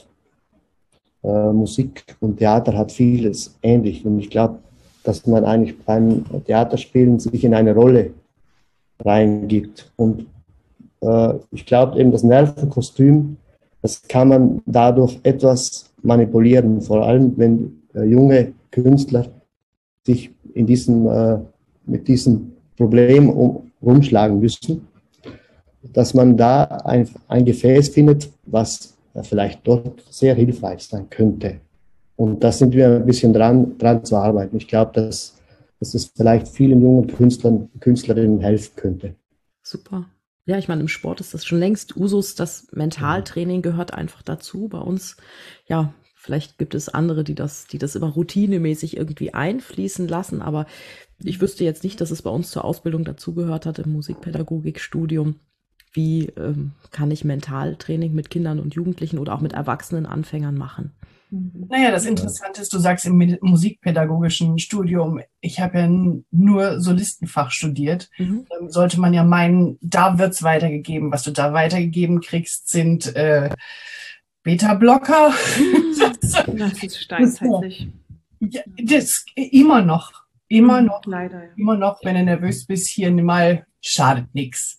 Musik und Theater hat vieles ähnlich. Und ich glaube, dass man eigentlich beim Theaterspielen sich in eine Rolle reingibt. Und ich glaube eben, das Nervenkostüm, das kann man dadurch etwas manipulieren, vor allem wenn junge Künstler sich mit diesem Problem rumschlagen müssen, dass man da ein Gefäß findet, was vielleicht dort sehr hilfreich sein könnte. Und da sind wir ein bisschen dran zu arbeiten. Ich glaube, dass es vielleicht vielen jungen Künstlern, Künstlerinnen helfen könnte. Super. Ja, ich meine, im Sport ist das schon längst Usus, das Mentaltraining gehört einfach dazu. Bei uns, ja, vielleicht gibt es andere, die das immer routinemäßig irgendwie einfließen lassen, aber ich wüsste jetzt nicht, dass es bei uns zur Ausbildung dazugehört hat im Musikpädagogikstudium. wie kann ich Mentaltraining mit Kindern und Jugendlichen oder auch mit erwachsenen Anfängern machen? Naja, das Interessante ist, du sagst im musikpädagogischen Studium, ich habe ja nur Solistenfach studiert. Dann sollte man ja meinen, da wird's weitergegeben. Was du da weitergegeben kriegst, sind Beta-Blocker. Das ist steinzeitlich. Ja, das immer noch. Leider, ja. Immer noch, wenn du nervös bist, hier mal schadet nichts.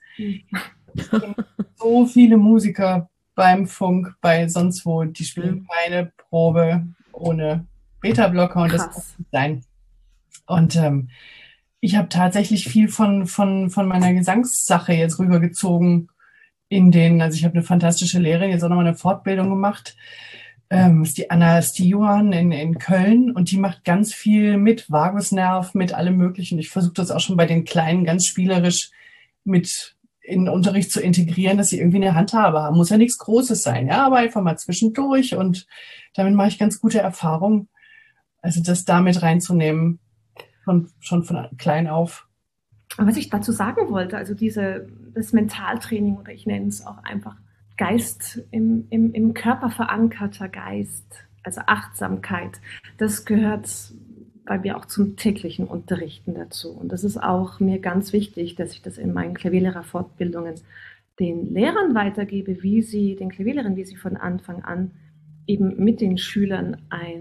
So viele Musiker beim Funk, bei sonst wo, die spielen keine Probe ohne Beta-Blocker und das muss nicht sein. Und ich habe tatsächlich viel von meiner Gesangssache jetzt rübergezogen also ich habe eine fantastische Lehrerin, jetzt auch nochmal eine Fortbildung gemacht. Ist die Anna Stijuan in Köln und die macht ganz viel mit Vagusnerv, mit allem Möglichen. Ich versuche das auch schon bei den Kleinen ganz spielerisch mit in den Unterricht zu integrieren, dass sie irgendwie eine Handhabe haben. Muss ja nichts Großes sein, ja, aber einfach mal zwischendurch und damit mache ich ganz gute Erfahrungen. Also das damit reinzunehmen, schon von klein auf. Aber was ich dazu sagen wollte, also das Mentaltraining oder ich nenne es auch einfach Geist, im Körper verankerter Geist, also Achtsamkeit, das gehört bei mir auch zum täglichen Unterrichten dazu. Und das ist auch mir ganz wichtig, dass ich das in meinen Klavierlehrerfortbildungen den Lehrern weitergebe, den Klavierlehrern, wie sie von Anfang an eben mit den Schülern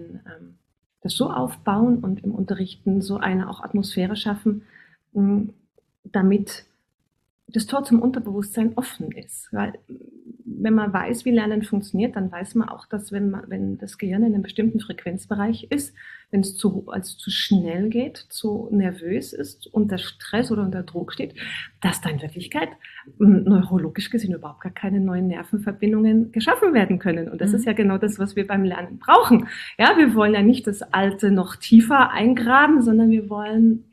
das so aufbauen und im Unterrichten so eine auch Atmosphäre schaffen, damit das Tor zum Unterbewusstsein offen ist. Weil wenn man weiß, wie Lernen funktioniert, dann weiß man auch, dass wenn das Gehirn in einem bestimmten Frequenzbereich ist, wenn es zu schnell geht, zu nervös ist, unter Stress oder unter Druck steht, dass da in Wirklichkeit neurologisch gesehen überhaupt gar keine neuen Nervenverbindungen geschaffen werden können. Und das ist ja genau das, was wir beim Lernen brauchen. Ja, wir wollen ja nicht das Alte noch tiefer eingraben, sondern wir wollen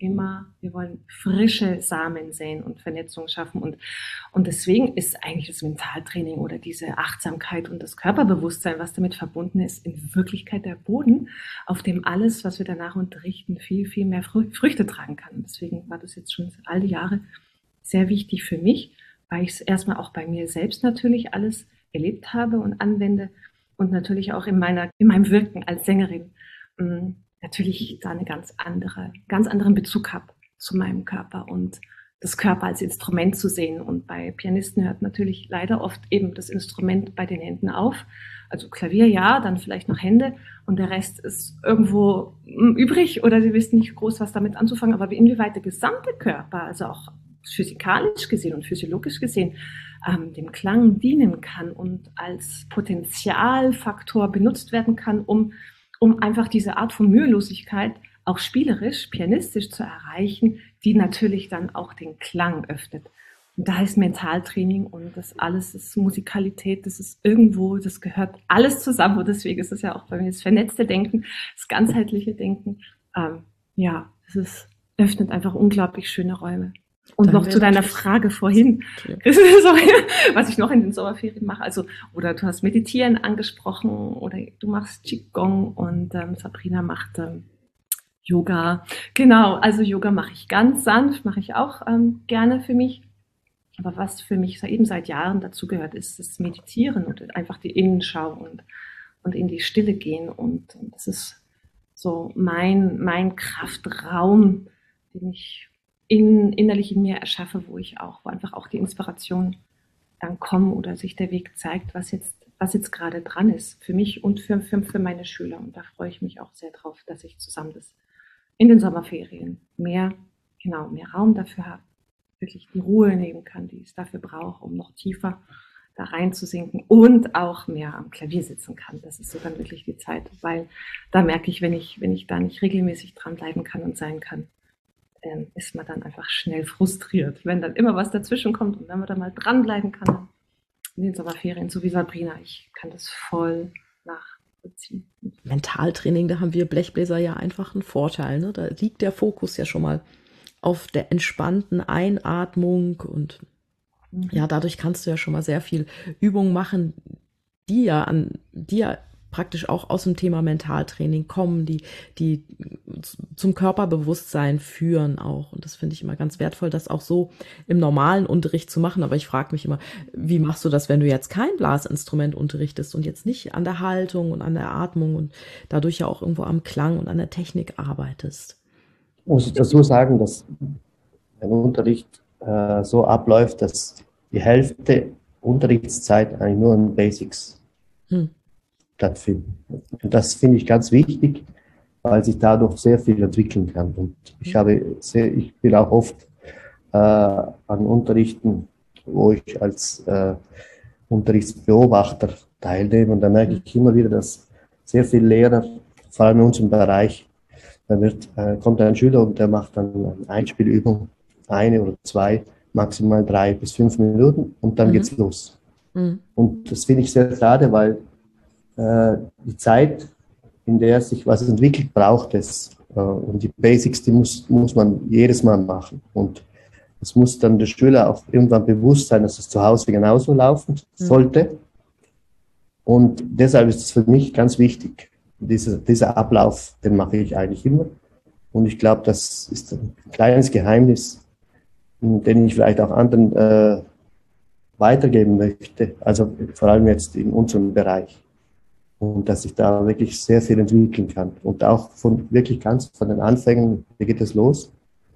frische Samen säen und Vernetzung schaffen. Und deswegen ist eigentlich das Mentaltraining oder diese Achtsamkeit und das Körperbewusstsein, was damit verbunden ist, in Wirklichkeit der Boden, auf dem alles, was wir danach unterrichten, viel, viel mehr Früchte tragen kann. Und deswegen war das jetzt schon all die Jahre sehr wichtig für mich, weil ich es erstmal auch bei mir selbst natürlich alles erlebt habe und anwende und natürlich auch in meinem Wirken als Sängerin natürlich da einen ganz anderen Bezug habe zu meinem Körper und das Körper als Instrument zu sehen. Und bei Pianisten hört natürlich leider oft eben das Instrument bei den Händen auf. Also Klavier ja, dann vielleicht noch Hände und der Rest ist irgendwo übrig oder sie wissen nicht groß was damit anzufangen. Aber inwieweit der gesamte Körper, also auch physikalisch gesehen und physiologisch gesehen, dem Klang dienen kann und als Potenzialfaktor benutzt werden kann, um einfach diese Art von Mühelosigkeit auch spielerisch, pianistisch zu erreichen, die natürlich dann auch den Klang öffnet. Und da ist Mentaltraining und das alles ist Musikalität, das ist irgendwo, das gehört alles zusammen und deswegen ist es ja auch bei mir das vernetzte Denken, das ganzheitliche Denken. Es öffnet einfach unglaublich schöne Räume. Und dann noch zu deiner Frage vorhin, was ich noch in den Sommerferien mache, oder du hast Meditieren angesprochen oder du machst Qigong und Sabrina macht Yoga. Genau, also Yoga mache ich ganz sanft, mache ich auch gerne für mich. Aber was für mich eben seit Jahren dazu gehört, ist das Meditieren und einfach die Innenschau und in die Stille gehen. Und das ist so mein Kraftraum, den ich innerlich in mir erschaffe, wo einfach auch die Inspiration dann kommt oder sich der Weg zeigt, was jetzt gerade dran ist für mich und für meine Schüler. Und da freue ich mich auch sehr drauf, dass ich zusammen das in den Sommerferien mehr Raum dafür habe, wirklich die Ruhe nehmen kann, die es dafür braucht, um noch tiefer da reinzusinken und auch mehr am Klavier sitzen kann. Das ist so dann wirklich die Zeit, weil da merke ich, wenn ich da nicht regelmäßig dranbleiben kann und sein kann, ist man dann einfach schnell frustriert, wenn dann immer was dazwischen kommt und wenn man da mal dranbleiben kann in den Sommerferien, so wie Sabrina, ich kann das voll nachvollziehen. Mentaltraining, da haben wir Blechbläser ja einfach einen Vorteil, ne? Da liegt der Fokus ja schon mal auf der entspannten Einatmung und ja, dadurch kannst du ja schon mal sehr viel Übungen machen, die ja praktisch auch aus dem Thema Mentaltraining kommen, die zum Körperbewusstsein führen auch. Und das finde ich immer ganz wertvoll, das auch so im normalen Unterricht zu machen. Aber ich frage mich immer, wie machst du das, wenn du jetzt kein Blasinstrument unterrichtest und jetzt nicht an der Haltung und an der Atmung und dadurch ja auch irgendwo am Klang und an der Technik arbeitest? Muss ich dazu sagen, dass ein Unterricht so abläuft, dass die Hälfte Unterrichtszeit eigentlich nur in Basics stattfinden. Und das finde ich ganz wichtig, weil sich dadurch sehr viel entwickeln kann. Und ich bin auch oft an Unterrichten, wo ich als Unterrichtsbeobachter teilnehme. Und da merke ich immer wieder, dass sehr viele Lehrer, vor allem in unserem Bereich, kommt ein Schüler und der macht dann eine Einspielübung, 1 oder 2, maximal 3 bis 5 Minuten und dann geht's los. Und das finde ich sehr schade, weil die Zeit, in der sich was entwickelt, braucht es. Und die Basics, die muss man jedes Mal machen. Und es muss dann der Schüler auch irgendwann bewusst sein, dass es zu Hause genauso laufen sollte. Und deshalb ist es für mich ganz wichtig. Dieser Ablauf, den mache ich eigentlich immer. Und ich glaube, das ist ein kleines Geheimnis, den ich vielleicht auch anderen weitergeben möchte. Also vor allem jetzt in unserem Bereich. Und dass ich da wirklich sehr viel entwickeln kann. Und auch wirklich ganz von den Anfängen, wie geht es los?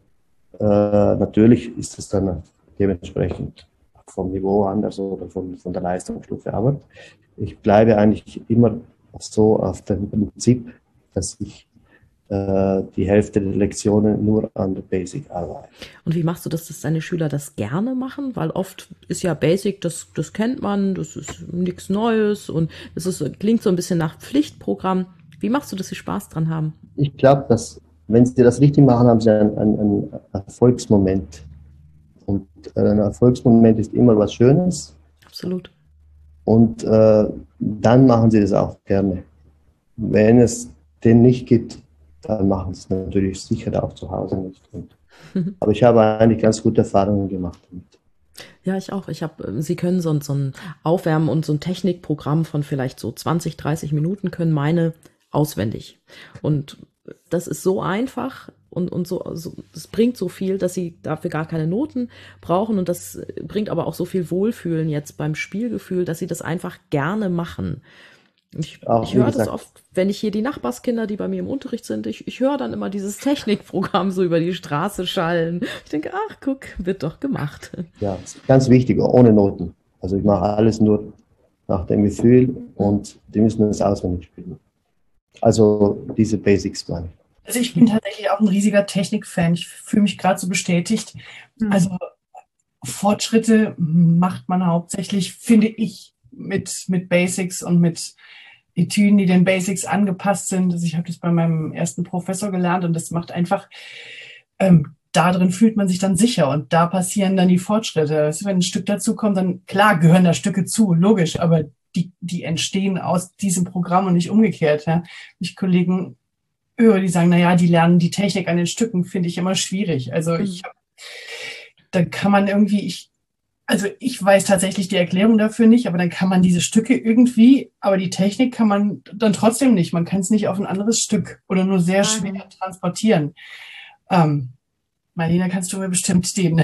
Natürlich ist es dann dementsprechend vom Niveau anders oder von der Leistungsstufe. Aber ich bleibe eigentlich immer so auf dem Prinzip, dass ich die Hälfte der Lektionen nur an der Basic arbeite. Und wie machst du das, dass deine Schüler das gerne machen? Weil oft ist ja Basic, das kennt man, das ist nichts Neues und klingt so ein bisschen nach Pflichtprogramm. Wie machst du, dass sie Spaß dran haben? Ich glaube, dass, wenn sie das richtig machen, haben sie einen Erfolgsmoment. Und ein Erfolgsmoment ist immer was Schönes. Absolut. Und dann machen sie das auch gerne. Wenn es den nicht gibt, dann machen sie es natürlich sicher auch zu Hause nicht. Aber ich habe eigentlich ganz gute Erfahrungen gemacht damit. Ja, ich auch. Sie können so ein Aufwärmen und so ein Technikprogramm von vielleicht so 20, 30 Minuten können meine auswendig. Und das ist so einfach und so, das bringt so viel, dass sie dafür gar keine Noten brauchen. Und das bringt aber auch so viel Wohlfühlen jetzt beim Spielgefühl, dass sie das einfach gerne machen. Ich höre das oft, wenn ich hier die Nachbarskinder, die bei mir im Unterricht sind, ich höre dann immer dieses Technikprogramm so über die Straße schallen. Ich denke, ach guck, wird doch gemacht. Ja, ganz wichtig, ohne Noten. Also ich mache alles nur nach dem Gefühl und die müssen das auswendig spielen. Also diese Basics meine ich. Also ich bin tatsächlich auch ein riesiger Technik-Fan. Ich fühle mich gerade so bestätigt. Also Fortschritte macht man hauptsächlich, finde ich, mit Basics und mit Etüden, die den Basics angepasst sind. Also ich habe das bei meinem ersten Professor gelernt und das macht einfach, da drin fühlt man sich dann sicher und da passieren dann die Fortschritte. Also wenn ein Stück dazu kommt, dann klar gehören da Stücke zu, logisch, aber die entstehen aus diesem Programm und nicht umgekehrt. Ja. Ich Kollegen die sagen, naja, die lernen die Technik an den Stücken, finde ich immer schwierig. Also da kann man irgendwie, ich weiß tatsächlich die Erklärung dafür nicht, aber dann kann man diese Stücke irgendwie, aber die Technik kann man dann trotzdem nicht. Man kann es nicht auf ein anderes Stück oder nur sehr schwer transportieren. Marlene, kannst du mir bestimmt den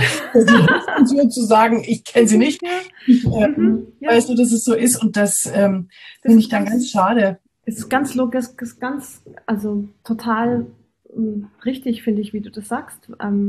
zu sagen, ich kenne sie nicht. Weißt du, dass es so ist und das finde ich dann ganz schade. Ist ganz logisch, ist ganz, also total richtig, finde ich, wie du das sagst.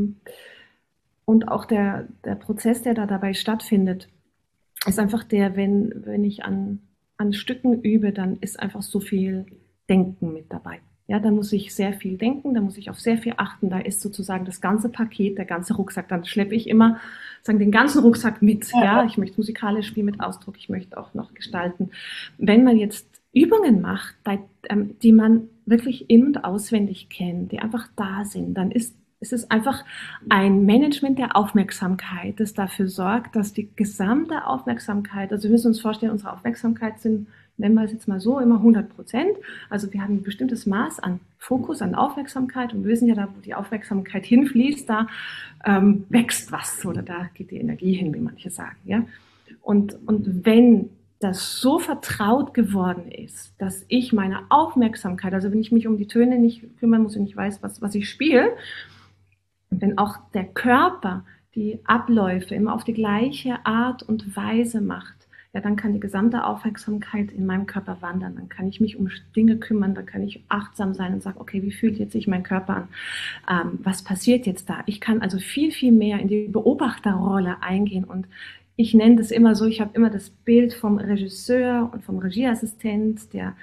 Und auch der Prozess, der da dabei stattfindet, ist einfach wenn ich an Stücken übe, dann ist einfach so viel Denken mit dabei. Ja, da muss ich sehr viel denken, da muss ich auf sehr viel achten. Da ist sozusagen das ganze Paket, der ganze Rucksack. Dann schleppe ich immer den ganzen Rucksack mit. Ja, ich möchte musikalisch spielen mit Ausdruck, ich möchte auch noch gestalten. Wenn man jetzt Übungen macht, die man wirklich in- und auswendig kennt, die einfach da sind, dann ist es einfach ein Management der Aufmerksamkeit, das dafür sorgt, dass die gesamte Aufmerksamkeit, also wir müssen uns vorstellen, unsere Aufmerksamkeit sind, nennen wir es jetzt mal so, immer 100%. Also wir haben ein bestimmtes Maß an Fokus, an Aufmerksamkeit und wir wissen ja, da wo die Aufmerksamkeit hinfließt, da wächst was oder da geht die Energie hin, wie manche sagen. Ja? Und wenn das so vertraut geworden ist, dass ich meine Aufmerksamkeit, also wenn ich mich um die Töne nicht kümmern muss und ich weiß, was ich spiele, und wenn auch der Körper die Abläufe immer auf die gleiche Art und Weise macht, ja, dann kann die gesamte Aufmerksamkeit in meinem Körper wandern. Dann kann ich mich um Dinge kümmern, dann kann ich achtsam sein und sagen, okay, wie fühlt jetzt sich mein Körper an? Was passiert jetzt da? Ich kann also viel, viel mehr in die Beobachterrolle eingehen und ich nenne das immer so, ich habe immer das Bild vom Regisseur und vom Regieassistent, der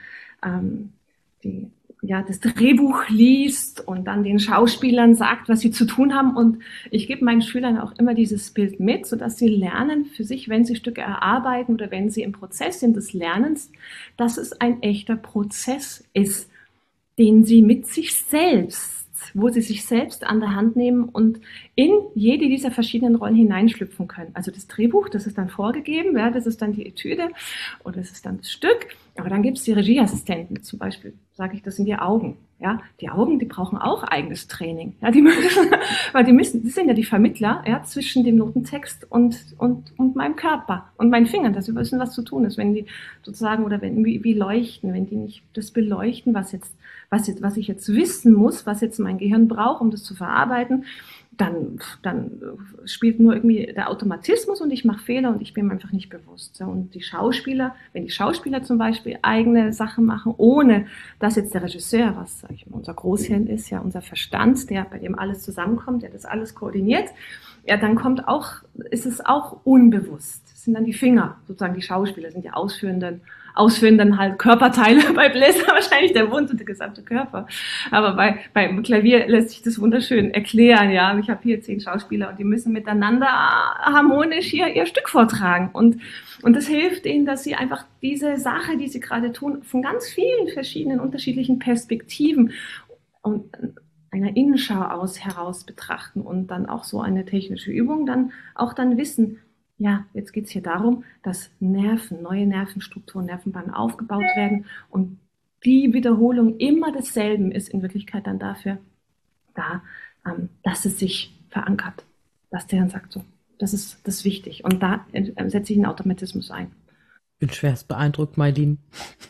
das Drehbuch liest und dann den Schauspielern sagt, was sie zu tun haben. Und ich gebe meinen Schülern auch immer dieses Bild mit, sodass sie lernen für sich, wenn sie Stücke erarbeiten oder wenn sie im Prozess sind des Lernens, dass es ein echter Prozess ist, den sie mit sich selbst, wo sie sich selbst an der Hand nehmen und in jede dieser verschiedenen Rollen hineinschlüpfen können. Also das Drehbuch, das ist dann vorgegeben, ja, das ist dann die Etüde oder das ist dann das Stück. Aber dann gibt es die Regieassistenten, zum Beispiel sage ich, das sind die Augen. Ja, die Augen, die brauchen auch eigenes Training. Ja, die sind ja die Vermittler, ja, zwischen dem Notentext und meinem Körper und meinen Fingern, dass sie wissen, was zu tun ist, wenn die sozusagen oder wie leuchten, wenn die nicht das beleuchten, was ich jetzt wissen muss, was jetzt mein Gehirn braucht, um das zu verarbeiten, dann spielt nur irgendwie der Automatismus und ich mache Fehler und ich bin mir einfach nicht bewusst. Und die Schauspieler, wenn die Schauspieler zum Beispiel eigene Sachen machen, ohne dass jetzt der Regisseur, was sag ich mal, unser Großhirn ist, ja unser Verstand, bei dem alles zusammenkommt, der das alles koordiniert, ja, dann ist es auch unbewusst. Das sind dann die Finger, sozusagen die Schauspieler, sind die ausführenden halt Körperteile, bei Bläser wahrscheinlich der Mund und der gesamte Körper. Aber beim Klavier lässt sich das wunderschön erklären, ja. Ich habe hier 10 Schauspieler und die müssen miteinander harmonisch hier ihr Stück vortragen. Und das hilft ihnen, dass sie einfach diese Sache, die sie gerade tun, von ganz vielen verschiedenen unterschiedlichen Perspektiven und einer Innenschau heraus betrachten und dann auch so eine technische Übung dann wissen, ja, jetzt geht es hier darum, dass neue Nervenstrukturen, Nervenbahnen aufgebaut werden und die Wiederholung immer desselben ist in Wirklichkeit dann dafür da, dass es sich verankert, dass der dann sagt, so, das ist wichtig und da setze ich einen Automatismus ein. Ich bin schwerst beeindruckt, Maylin.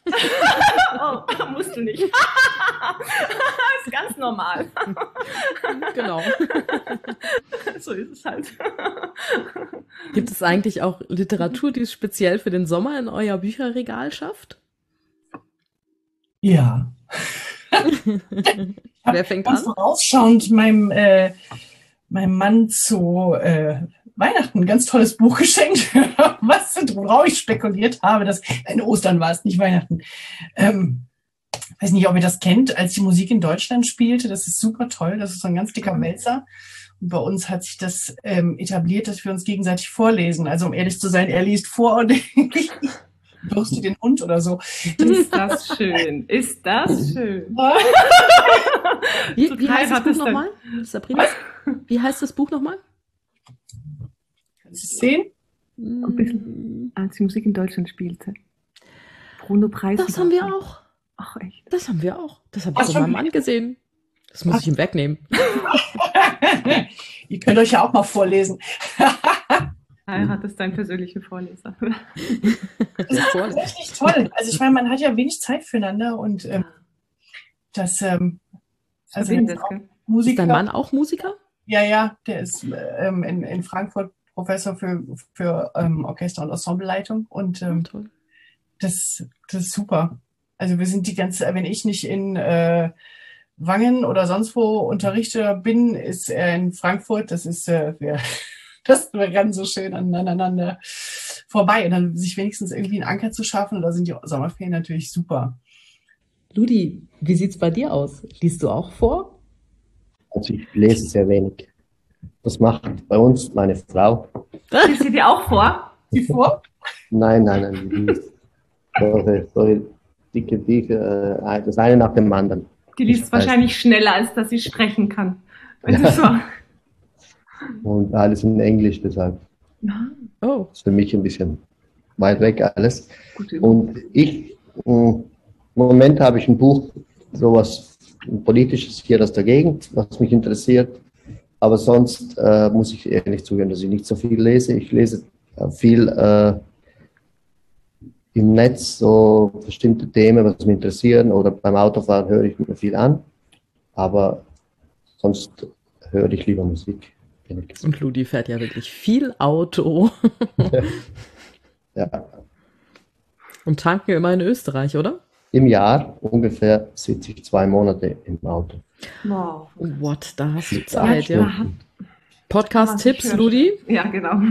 Oh, musst du nicht. Ist ganz normal. Genau. So ist es halt. Gibt es eigentlich auch Literatur, die es speziell für den Sommer in euer Bücherregal schafft? Ja. Wer fängt an? Vorausschauend meinem Mann zu Weihnachten ein ganz tolles Buch geschenkt, worauf ich spekuliert habe, in Ostern war es, nicht Weihnachten. Weiß nicht, ob ihr das kennt, als die Musik in Deutschland spielte. Das ist super toll. Das ist so ein ganz dicker Wälzer. Und bei uns hat sich das etabliert, dass wir uns gegenseitig vorlesen. Also um ehrlich zu sein, er liest vor und ich durste den Hund oder so. Ist das schön. Ist das schön. Wie heißt das Buch nochmal, Sabrina? Wie heißt das Buch nochmal? Kannst du es sehen? Ein bisschen, als die Musik in Deutschland spielte. Bruno Preis. Das haben wir auch. Ach, echt? Das haben wir auch. Das habe ich von meinem Mann gesehen. Das muss ich ihm wegnehmen. Ihr könnt euch ja auch mal vorlesen. Heirat ist dein persönlicher Vorleser. Das ist richtig toll. Also ich meine, man hat ja wenig Zeit füreinander und also Musiker. Ist dein Mann auch Musiker? Ja, der ist in Frankfurt Professor für Orchester- und Ensembleleitung und toll. Das ist super. Also wir sind wenn ich nicht in Wangen oder sonst wo unterrichte bin, ist er in Frankfurt. Das ist, wir rennen so schön aneinander vorbei. Und dann sich wenigstens irgendwie einen Anker zu schaffen, da sind die Sommerferien natürlich super. Ludi, wie sieht's bei dir aus? Liest du auch vor? Also ich lese sehr wenig. Das macht bei uns meine Frau. Liest sie dir auch vor? Die vor? Nein, die liest solche dicke Bücher, das eine nach dem anderen. Die liest wahrscheinlich schneller, als dass sie sprechen kann. Ja. Und alles in Englisch, deshalb. Oh. Das ist für mich ein bisschen weit weg alles. Gute Und im Moment habe ich ein Buch, sowas Politisches hier aus der Gegend, was mich interessiert. Aber sonst muss ich ehrlich zugeben, dass ich nicht so viel lese. Ich lese viel im Netz so bestimmte Themen, was mich interessieren, oder beim Autofahren höre ich mir viel an, aber sonst höre ich lieber Musik. Und Ludi fährt ja wirklich viel Auto. Ja. Und tanken immer in Österreich, oder? Im Jahr ungefähr sitze ich 2 Monate im Auto. Wow. Oh, what, da hast du Ja, Zeit, ja. Da hat- Podcast-Tipps, Ludi? Ja, genau.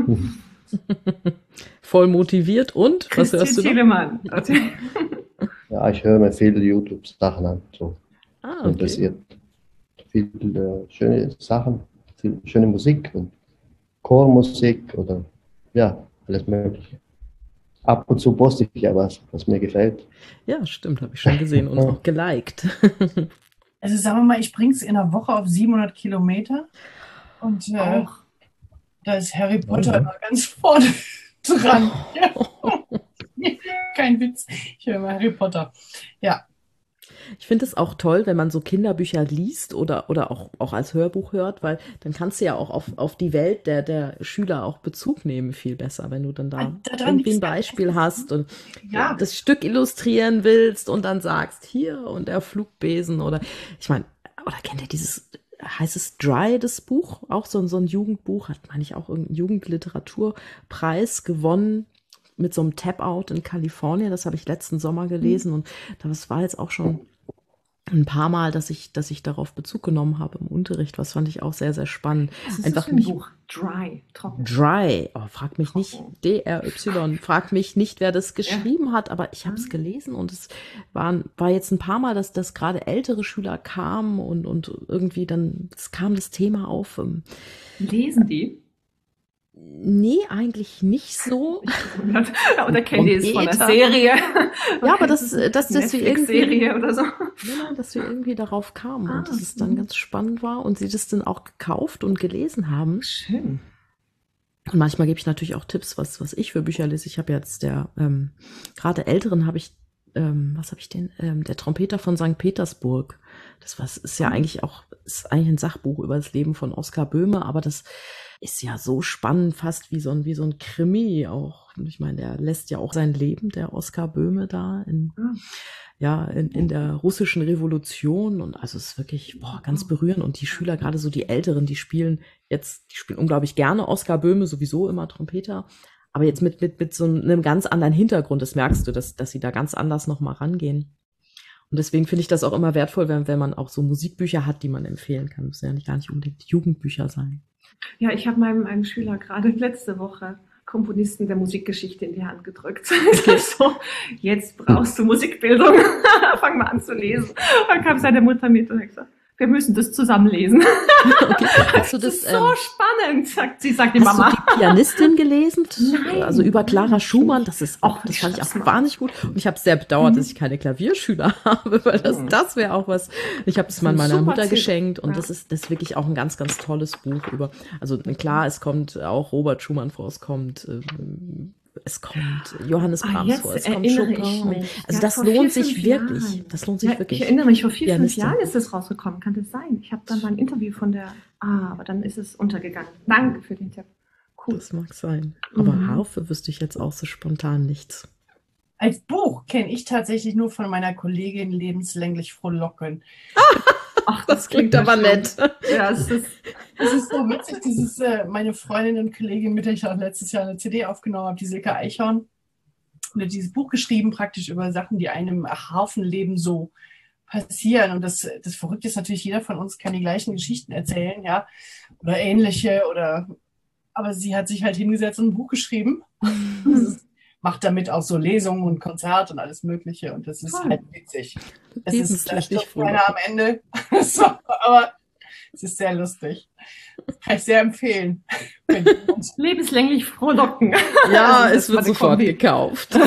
Voll motiviert und? Was hörst du noch? Thielemann. Ja, ich höre mir viele YouTube-Sachen an, so Ah, okay. interessiert. Viele schöne Sachen, viel schöne Musik und Chormusik oder ja, alles Mögliche. Ab und zu poste ich ja was mir gefällt. Ja, stimmt, habe ich schon gesehen und auch geliked. Also sagen wir mal, ich bringe es in einer Woche auf 700 Kilometer und Auch. da ist Harry Potter immer ganz vorne dran. Kein Witz, ich höre mal Harry Potter. Ja, Ich finde es auch toll, wenn man so Kinderbücher liest oder auch als Hörbuch hört, weil dann kannst du ja auch auf die Welt der Schüler auch Bezug nehmen, viel besser, wenn du dann da Daran irgendwie ein liegt's Beispiel ganz hast und Ja. das Stück illustrieren willst und dann sagst, hier und der Flugbesen oder ich meine, oder kennt ihr dieses, heißt es Dry, das Buch? Auch so ein Jugendbuch, hat, meine ich, auch irgendeinen Jugendliteraturpreis gewonnen mit so einem Tap-Out in Kalifornien. Das habe ich letzten Sommer gelesen und das war jetzt auch schon ein paar Mal, dass ich darauf Bezug genommen habe im Unterricht. Was fand ich auch sehr, sehr spannend. Was ist Einfach das für ein mich Buch? Dry, trocken. Dry. Oh, frag mich nicht. Trocken. DRY. Frag mich nicht, wer das geschrieben hat, aber ich habe es gelesen und es war jetzt ein paar Mal, dass gerade ältere Schüler kamen und irgendwie dann es kam das Thema auf. Lesen die? Nee, eigentlich nicht so. Oder kennen die es von der Trompeter. Serie? Ja, aber dass wir irgendwie, Netflix-Serie oder so. genau, dass wir irgendwie darauf kamen Ah, und dass es dann ganz spannend war und sie das dann auch gekauft und gelesen haben. Schön. Und manchmal gebe ich natürlich auch Tipps, was ich für Bücher lese. Ich habe jetzt gerade Älteren habe ich, was habe ich denn? Der Trompeter von St. Petersburg. Ist ja eigentlich ein Sachbuch über das Leben von Oskar Böhme, aber das ist ja so spannend, fast wie so ein Krimi auch. Ich meine, der lässt ja auch sein Leben, der Oskar Böhme da in der russischen Revolution und also es ist wirklich ganz berührend und die Schüler, gerade so die Älteren, die spielen unglaublich gerne Oskar Böhme, sowieso immer Trompeter, aber jetzt mit so einem ganz anderen Hintergrund, das merkst du, dass sie da ganz anders nochmal rangehen. Und deswegen finde ich das auch immer wertvoll, wenn man auch so Musikbücher hat, die man empfehlen kann. Müssen ja gar nicht unbedingt Jugendbücher sein. Ja, ich habe meinem Schüler gerade letzte Woche Komponisten der Musikgeschichte in die Hand gedrückt. So, jetzt brauchst du Musikbildung. Fang mal an zu lesen. Dann kam seine Mutter mit und hat gesagt, wir müssen das zusammen lesen. Okay. Hast du das, ist so spannend, sagt die hast Mama. du die Pianistin gelesen? Nein. Also über Clara Schumann, das fand ich auch Spaß macht. wahnsinnig gut. Und ich habe sehr bedauert, dass ich keine Klavierschüler habe, weil das wäre auch was. Ich habe es mal meiner Super Mutter Tipp. geschenkt und Ja. das ist wirklich auch ein ganz, ganz tolles Buch also klar, es kommt auch Robert Schumann vor, es kommt Johannes Brahms Jetzt vor, es kommt erinnere Chopin. ich mich. Also Ja, das vor lohnt 4, sich 5 wirklich. Jahren. Das lohnt sich Ja, wirklich. ich erinnere mich, vor 4, 5 Pianistin. Jahren ist das rausgekommen. Kann das sein? Ich habe dann mal ein Interview von der, aber dann ist es untergegangen. Danke für den Tipp. Cool. Das mag sein. Aber Mhm. Harfe wüsste ich jetzt auch so spontan nichts. als Buch kenne ich tatsächlich nur von meiner Kollegin Lebenslänglich Frohlocken. Ach, Das klingt aber schön. nett. Ja, es ist Das ist so witzig, meine Freundin und Kollegin, mit der ich auch letztes Jahr eine CD aufgenommen habe, die Silke Eichhorn, und hat dieses Buch geschrieben, praktisch über Sachen, die einem im Hafenleben so passieren. Und das Verrückte ist natürlich, jeder von uns kann die gleichen Geschichten erzählen, ja, oder ähnliche, aber sie hat sich halt hingesetzt und ein Buch geschrieben. Macht damit auch so Lesungen und Konzerte und alles Mögliche. Und das ist Toll. halt witzig. Es ist Lebenslänglich stirbt keiner am Ende. So, aber es ist sehr lustig. Kann ich sehr empfehlen. lebenslänglich frohlocken. Ja, Also, das es wird war die sofort Kombi. gekauft.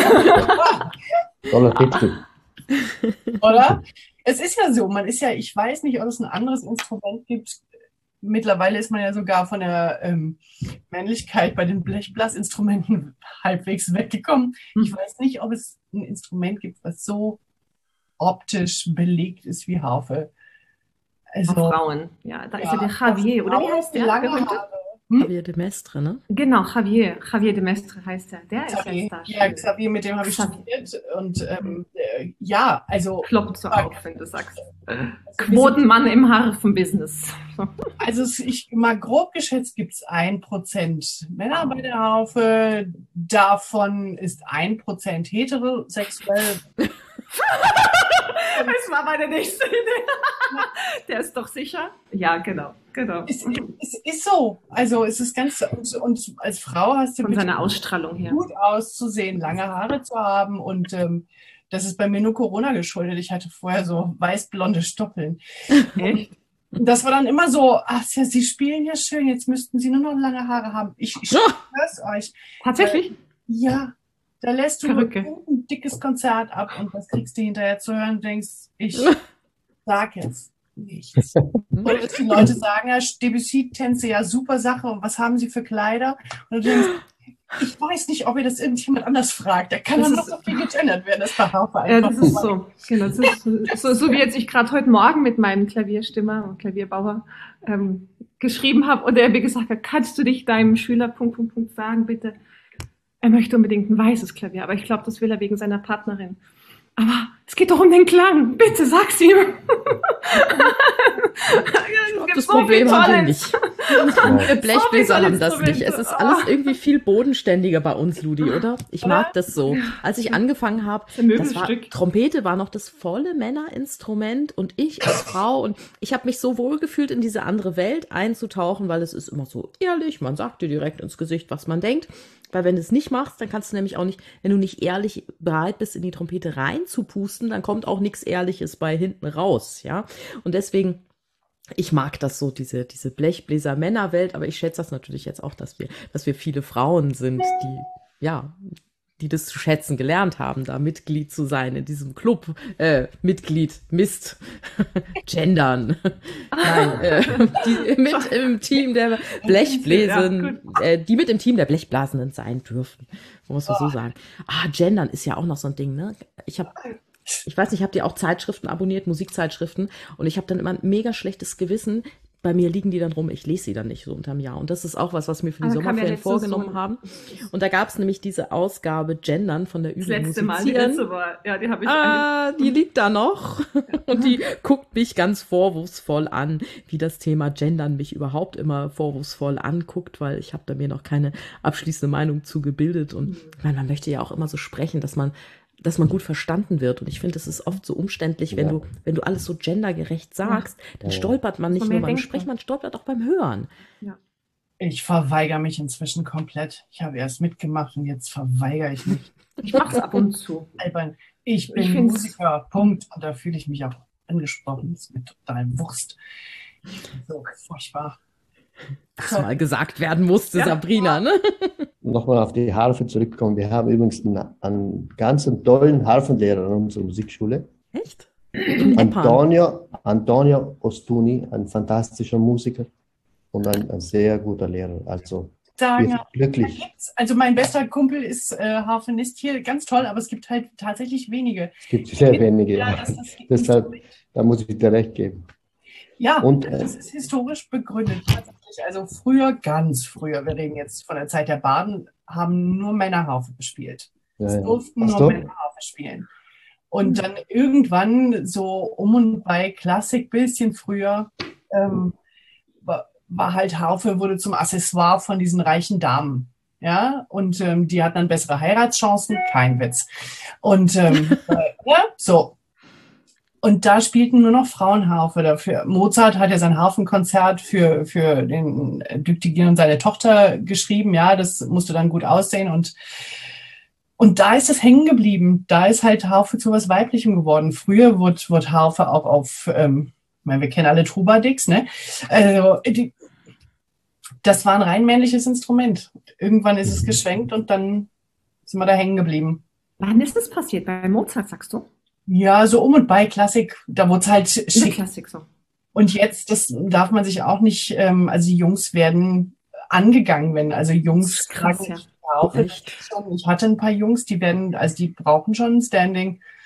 Toller Titel. Oder? Es ist ja so, ich weiß nicht, ob es ein anderes Instrument gibt. Mittlerweile ist man ja sogar von der Männlichkeit bei den Blechblasinstrumenten halbwegs weggekommen. Ich weiß nicht, ob es ein Instrument gibt, was so optisch belegt ist wie Harfe. Also, Frauen. Ja, da ist ja der Javier, oder wie heißt der? Lange Berühmte? Haare. Javier de Mestre, ne? Genau, Javier de Mestre heißt er. Der ist Xavier, jetzt da. ja, Xavier, mit dem habe ich studiert. Und ja, also. Ploppt so auf, wenn du sagst. Quotenmann im Harfenbusiness. Also ich mal grob geschätzt gibt es 1% Männer bei der Harfe. Davon ist 1% heterosexuell. Das war meine nächste Idee. Der ist doch sicher. Ja, genau. Es ist so. Also es ist ganz, und als Frau hast du von seiner Ausstrahlung her gut auszusehen, lange Haare zu haben, und das ist bei mir nur Corona geschuldet. Ich hatte vorher so weißblonde Stoppeln. Echt? Das war dann immer so, ach ja, Sie spielen ja schön, jetzt müssten Sie nur noch lange Haare haben. Ich schwör's euch. Tatsächlich? Ja. Da lässt du Verrückte. ein dickes Konzert ab und was kriegst du hinterher zu hören und denkst, ich sag jetzt nichts. Oder dass die Leute sagen, ja, Debussy-Tänze, ja, super Sache, und was haben sie für Kleider? Und du denkst, ich weiß nicht, ob ihr das irgendjemand anders fragt. Da kann dann noch so viel gegendert werden, das war Harfe einfach. Ja, das ist so. Genau, das ist so wie jetzt ich gerade heute Morgen mit meinem Klavierstimmer und Klavierbauer geschrieben habe und er mir gesagt hat, kannst du dich deinem Schüler sagen, bitte? Er möchte unbedingt ein weißes Klavier, aber ich glaube, das will er wegen seiner Partnerin. Aber es geht doch um den Klang. Bitte, sag's ihm. Das Problem haben wir nicht. Wir Blechbläser haben das nicht. Es ist alles irgendwie viel bodenständiger bei uns, Ludi, oder? Ich mag das so. Als ich angefangen habe, Trompete war noch das volle Männerinstrument und ich als Frau, und ich habe mich so wohl gefühlt, in diese andere Welt einzutauchen, weil es ist immer so ehrlich, man sagt dir direkt ins Gesicht, was man denkt. Weil wenn du es nicht machst, dann kannst du nämlich auch nicht, wenn du nicht ehrlich bereit bist, in die Trompete reinzupusten, dann kommt auch nichts Ehrliches bei hinten raus, ja. Und deswegen, ich mag das so, diese Blechbläser-Männerwelt, aber ich schätze das natürlich jetzt auch, dass wir viele Frauen sind, die das zu schätzen gelernt haben, da Mitglied zu sein in diesem Club. Gendern. Nein, die mit im Team der Blechbläsen, die mit im Team der Blechblasenden sein dürfen. Muss man so sagen. Gendern ist ja auch noch so ein Ding, ne? Ich weiß nicht, habt ihr auch Zeitschriften abonniert, Musikzeitschriften? Und ich habe dann immer ein mega schlechtes Gewissen. Bei mir liegen die dann rum, ich lese sie dann nicht so unterm Jahr. Und das ist auch was wir für die Sommerferien vorgenommen haben. Und da gab es nämlich diese Ausgabe Gendern von der Übung Musizieren. Die letzte war, ja, die habe ich die liegt da noch. Und die guckt mich ganz vorwurfsvoll an, wie das Thema Gendern mich überhaupt immer vorwurfsvoll anguckt, weil ich habe da mir noch keine abschließende Meinung zu gebildet. Und man möchte ja auch immer so sprechen, dass man gut verstanden wird. Und ich finde, es ist oft so umständlich, wenn du alles so gendergerecht sagst, dann stolpert man nicht nur beim Sprechen, man stolpert auch beim Hören. Ja. Ich verweigere mich inzwischen komplett. Ich habe erst mitgemacht und jetzt verweigere ich mich. Ich mache es ab und zu. Albern. Ich bin Musiker, Punkt. Und da fühle ich mich auch angesprochen. Das ist mir total Wurst. So furchtbar. Was mal gesagt werden musste, Sabrina, ne? Nochmal auf die Harfe zurückkommen. Wir haben übrigens einen ganz tollen Harfenlehrer in unserer Musikschule. Echt? Antonio Ostuni, ein fantastischer Musiker und ein sehr guter Lehrer. Also wir sind glücklich. Also mein bester Kumpel ist Harfenist hier, ganz toll, aber es gibt halt tatsächlich wenige. Es gibt sehr wenige. Ja. Deshalb, da muss ich dir recht geben. Ja, und das ist historisch begründet. Also ganz früher, wir reden jetzt von der Zeit der Baden, haben nur Männer Harfe gespielt. Es durften nur Männer Harfe spielen. Und dann irgendwann, so um und bei Klassik, bisschen früher, war halt Harfe, wurde zum Accessoire von diesen reichen Damen. Ja, und die hatten dann bessere Heiratschancen, kein Witz. Und so. Und da spielten nur noch Frauen Harfe dafür. Mozart hat ja sein Harfenkonzert für den Duc de Guion und seine Tochter geschrieben. Ja, das musste dann gut aussehen. Und da ist es hängen geblieben. Da ist halt Harfe zu was Weiblichem geworden. Früher wurde Harfe auch auf, wir kennen alle Trubadix, ne? Also, das war ein rein männliches Instrument. Irgendwann ist es geschwenkt und dann sind wir da hängen geblieben. Wann ist das passiert? Bei Mozart, sagst du? Ja, so um und bei Klassik, da wurde es halt schick. Klassik so. Und jetzt, das darf man sich auch nicht, also die Jungs werden angegangen, wenn, also Jungs krass, tragen Harfe. Ich hatte ein paar Jungs, die brauchen schon ein Standing.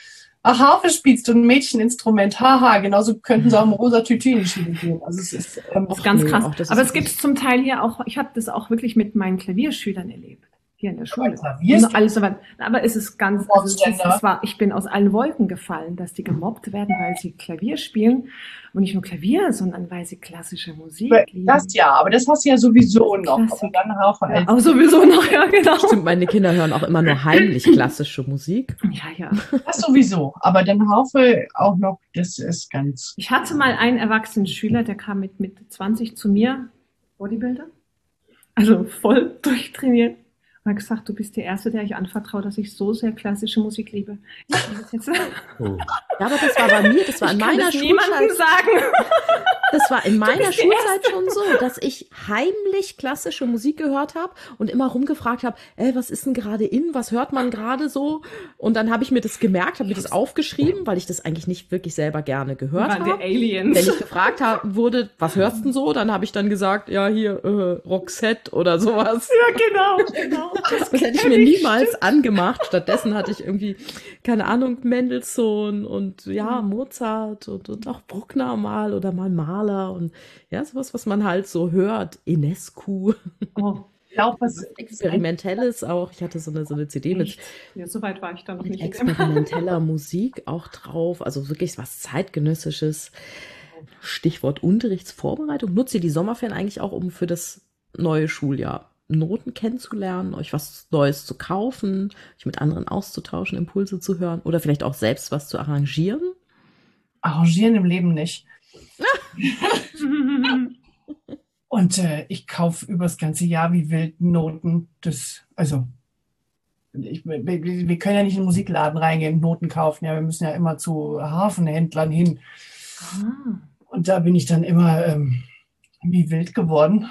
ach, Harfe spielst du, ein Mädcheninstrument, haha, genauso könnten sie auch im rosa Tütü in die Schule gehen. Also es ist Das ist ganz krass. das Aber ist es gibt zum Teil hier auch, ich habe das auch wirklich mit meinen Klavierschülern erlebt, hier in der Schule. Klavier ist Alles, aber es ist ganz, ich bin aus allen Wolken gefallen, dass die gemobbt werden, weil sie Klavier spielen. Und nicht nur Klavier, sondern weil sie klassische Musik lieben. das ja, aber das hast du ja sowieso noch. Klassik. Aber dann Harfe Ja, auch sowieso noch, ja, genau. Stimmt, meine Kinder hören auch immer nur heimlich klassische Musik. Ja, ja. das sowieso. Aber dann Harfe auch noch, das ist ganz. Ich hatte mal einen erwachsenen Schüler, der kam mit 20 zu mir, Bodybuilder, also voll durchtrainiert. Und hat gesagt, du bist der Erste, der ich anvertraue, dass ich so sehr klassische Musik liebe. Ich kann das jetzt Oh. Ja, aber das war bei mir, das war in meiner niemandem Schulzeit. sagen. Das war in meiner bist die Schulzeit schon so, dass ich heimlich klassische Musik gehört habe und immer rumgefragt habe, was ist denn gerade in, was hört man gerade so? Und dann habe ich mir das gemerkt, habe mir das aufgeschrieben, weil ich das eigentlich nicht wirklich selber gerne gehört Waren die habe. Aliens. Wenn ich gefragt wurde, was hörst du denn so, dann habe ich dann gesagt, ja, hier, Roxette oder sowas. Ja, genau. Das hätte ich mir niemals angemacht. Stattdessen hatte ich irgendwie, keine Ahnung, Mendelssohn und ja, Mozart und auch Bruckner mal oder mal Mahler und ja, sowas, was man halt so hört. Enescu. Oh, Ich glaube, was Experimentelles auch. Ich hatte so eine CD mit, ja, so weit war ich da noch mit nicht. experimenteller Musik auch drauf. Also wirklich was Zeitgenössisches. Stichwort Unterrichtsvorbereitung. Nutzt ihr die Sommerferien eigentlich auch, um für das neue Schuljahr Noten kennenzulernen, euch was Neues zu kaufen, euch mit anderen auszutauschen, Impulse zu hören oder vielleicht auch selbst was zu arrangieren? arrangieren im Leben nicht. Und ich kaufe übers ganze Jahr wie wild Noten. Wir können ja nicht in den Musikladen reingehen und Noten kaufen. Ja, wir müssen ja immer zu Hafenhändlern hin. Ah. Und da bin ich dann immer wie wild geworden.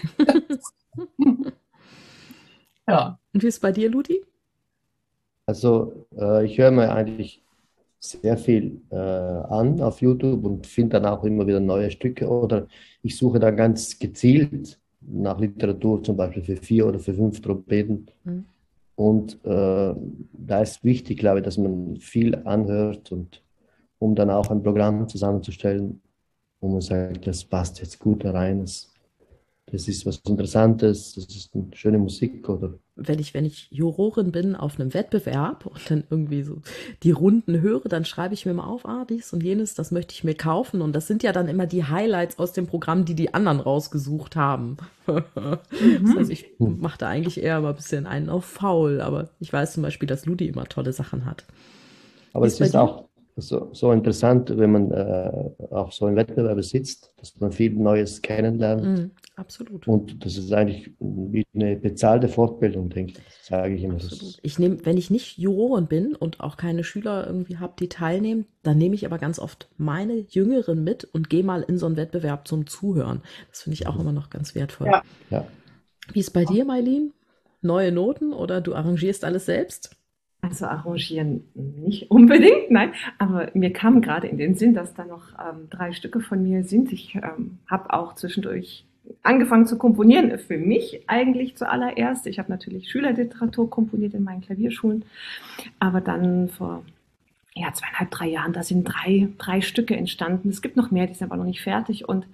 Ja. Und wie ist es bei dir, Ludi? Also ich höre mir eigentlich sehr viel an auf YouTube und finde dann auch immer wieder neue Stücke oder ich suche dann ganz gezielt nach Literatur, zum Beispiel für 4 oder für 5 Trompeten. Mhm. Und da ist wichtig, glaube ich, dass man viel anhört und um dann auch ein Programm zusammenzustellen, wo man sagt, das passt jetzt gut da rein, das ist was Interessantes, das ist eine schöne Musik oder Wenn ich Jurorin bin auf einem Wettbewerb und dann irgendwie so die Runden höre, dann schreibe ich mir mal auf, dies und jenes, das möchte ich mir kaufen. Und das sind ja dann immer die Highlights aus dem Programm, die anderen rausgesucht haben. Das heißt, ich mache da eigentlich eher mal ein bisschen einen auf faul, aber ich weiß zum Beispiel, dass Ludi immer tolle Sachen hat. Aber Wie es ist bei ist dir? auch so interessant, wenn man auch so im Wettbewerb sitzt, dass man viel Neues kennenlernt. Mhm, absolut. Und das ist eigentlich wie eine bezahlte Fortbildung, denke ich. Das sage ich immer. Absolut. Wenn ich nicht Jurorin bin und auch keine Schüler irgendwie habe, die teilnehmen, dann nehme ich aber ganz oft meine Jüngeren mit und gehe mal in so einen Wettbewerb zum Zuhören. Das finde ich auch immer noch ganz wertvoll. Ja. Ja. Wie ist bei dir, Mailin? Neue Noten oder du arrangierst alles selbst? Also arrangieren nicht unbedingt, nein, aber mir kam gerade in den Sinn, dass da noch 3 Stücke von mir sind. Ich habe auch zwischendurch angefangen zu komponieren, für mich eigentlich zuallererst. Ich habe natürlich Schülerliteratur komponiert in meinen Klavierschulen, aber dann vor 2,5, 3 Jahren, da sind 3 Stücke entstanden. Es gibt noch mehr, die sind aber noch nicht fertig und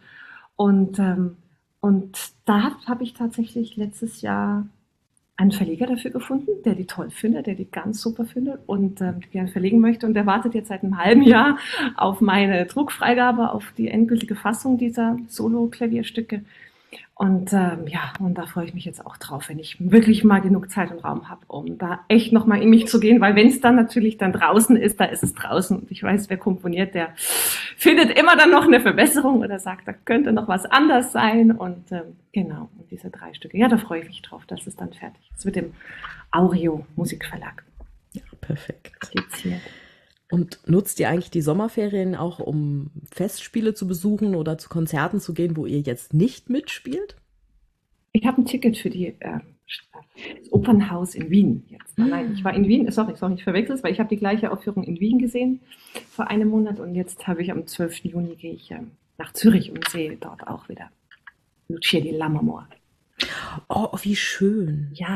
da habe ich tatsächlich letztes Jahr einen Verleger dafür gefunden, der die toll findet, der die ganz super findet und die gerne verlegen möchte. Und der wartet jetzt seit einem halben Jahr auf meine Druckfreigabe, auf die endgültige Fassung dieser Solo-Klavierstücke. Und und da freue ich mich jetzt auch drauf, wenn ich wirklich mal genug Zeit und Raum habe, um da echt nochmal in mich zu gehen, weil wenn es dann natürlich dann draußen ist, da ist es draußen. Und ich weiß, wer komponiert, der findet immer dann noch eine Verbesserung oder sagt, da könnte noch was anders sein. Und genau, und diese 3 Stücke, ja, da freue ich mich drauf, dass es dann fertig ist mit dem Aureo Musikverlag. Ja, perfekt. Liziert. Und nutzt ihr eigentlich die Sommerferien auch, um Festspiele zu besuchen oder zu Konzerten zu gehen, wo ihr jetzt nicht mitspielt? Ich habe ein Ticket für das Opernhaus in Wien jetzt. Nein, ich war in Wien, sorry, ich verwechsel es, weil ich habe die gleiche Aufführung in Wien gesehen vor einem Monat und jetzt habe ich am 12. Juni gehe ich nach Zürich und sehe dort auch wieder Lucia di Lammermoor. Oh, wie schön. Ja,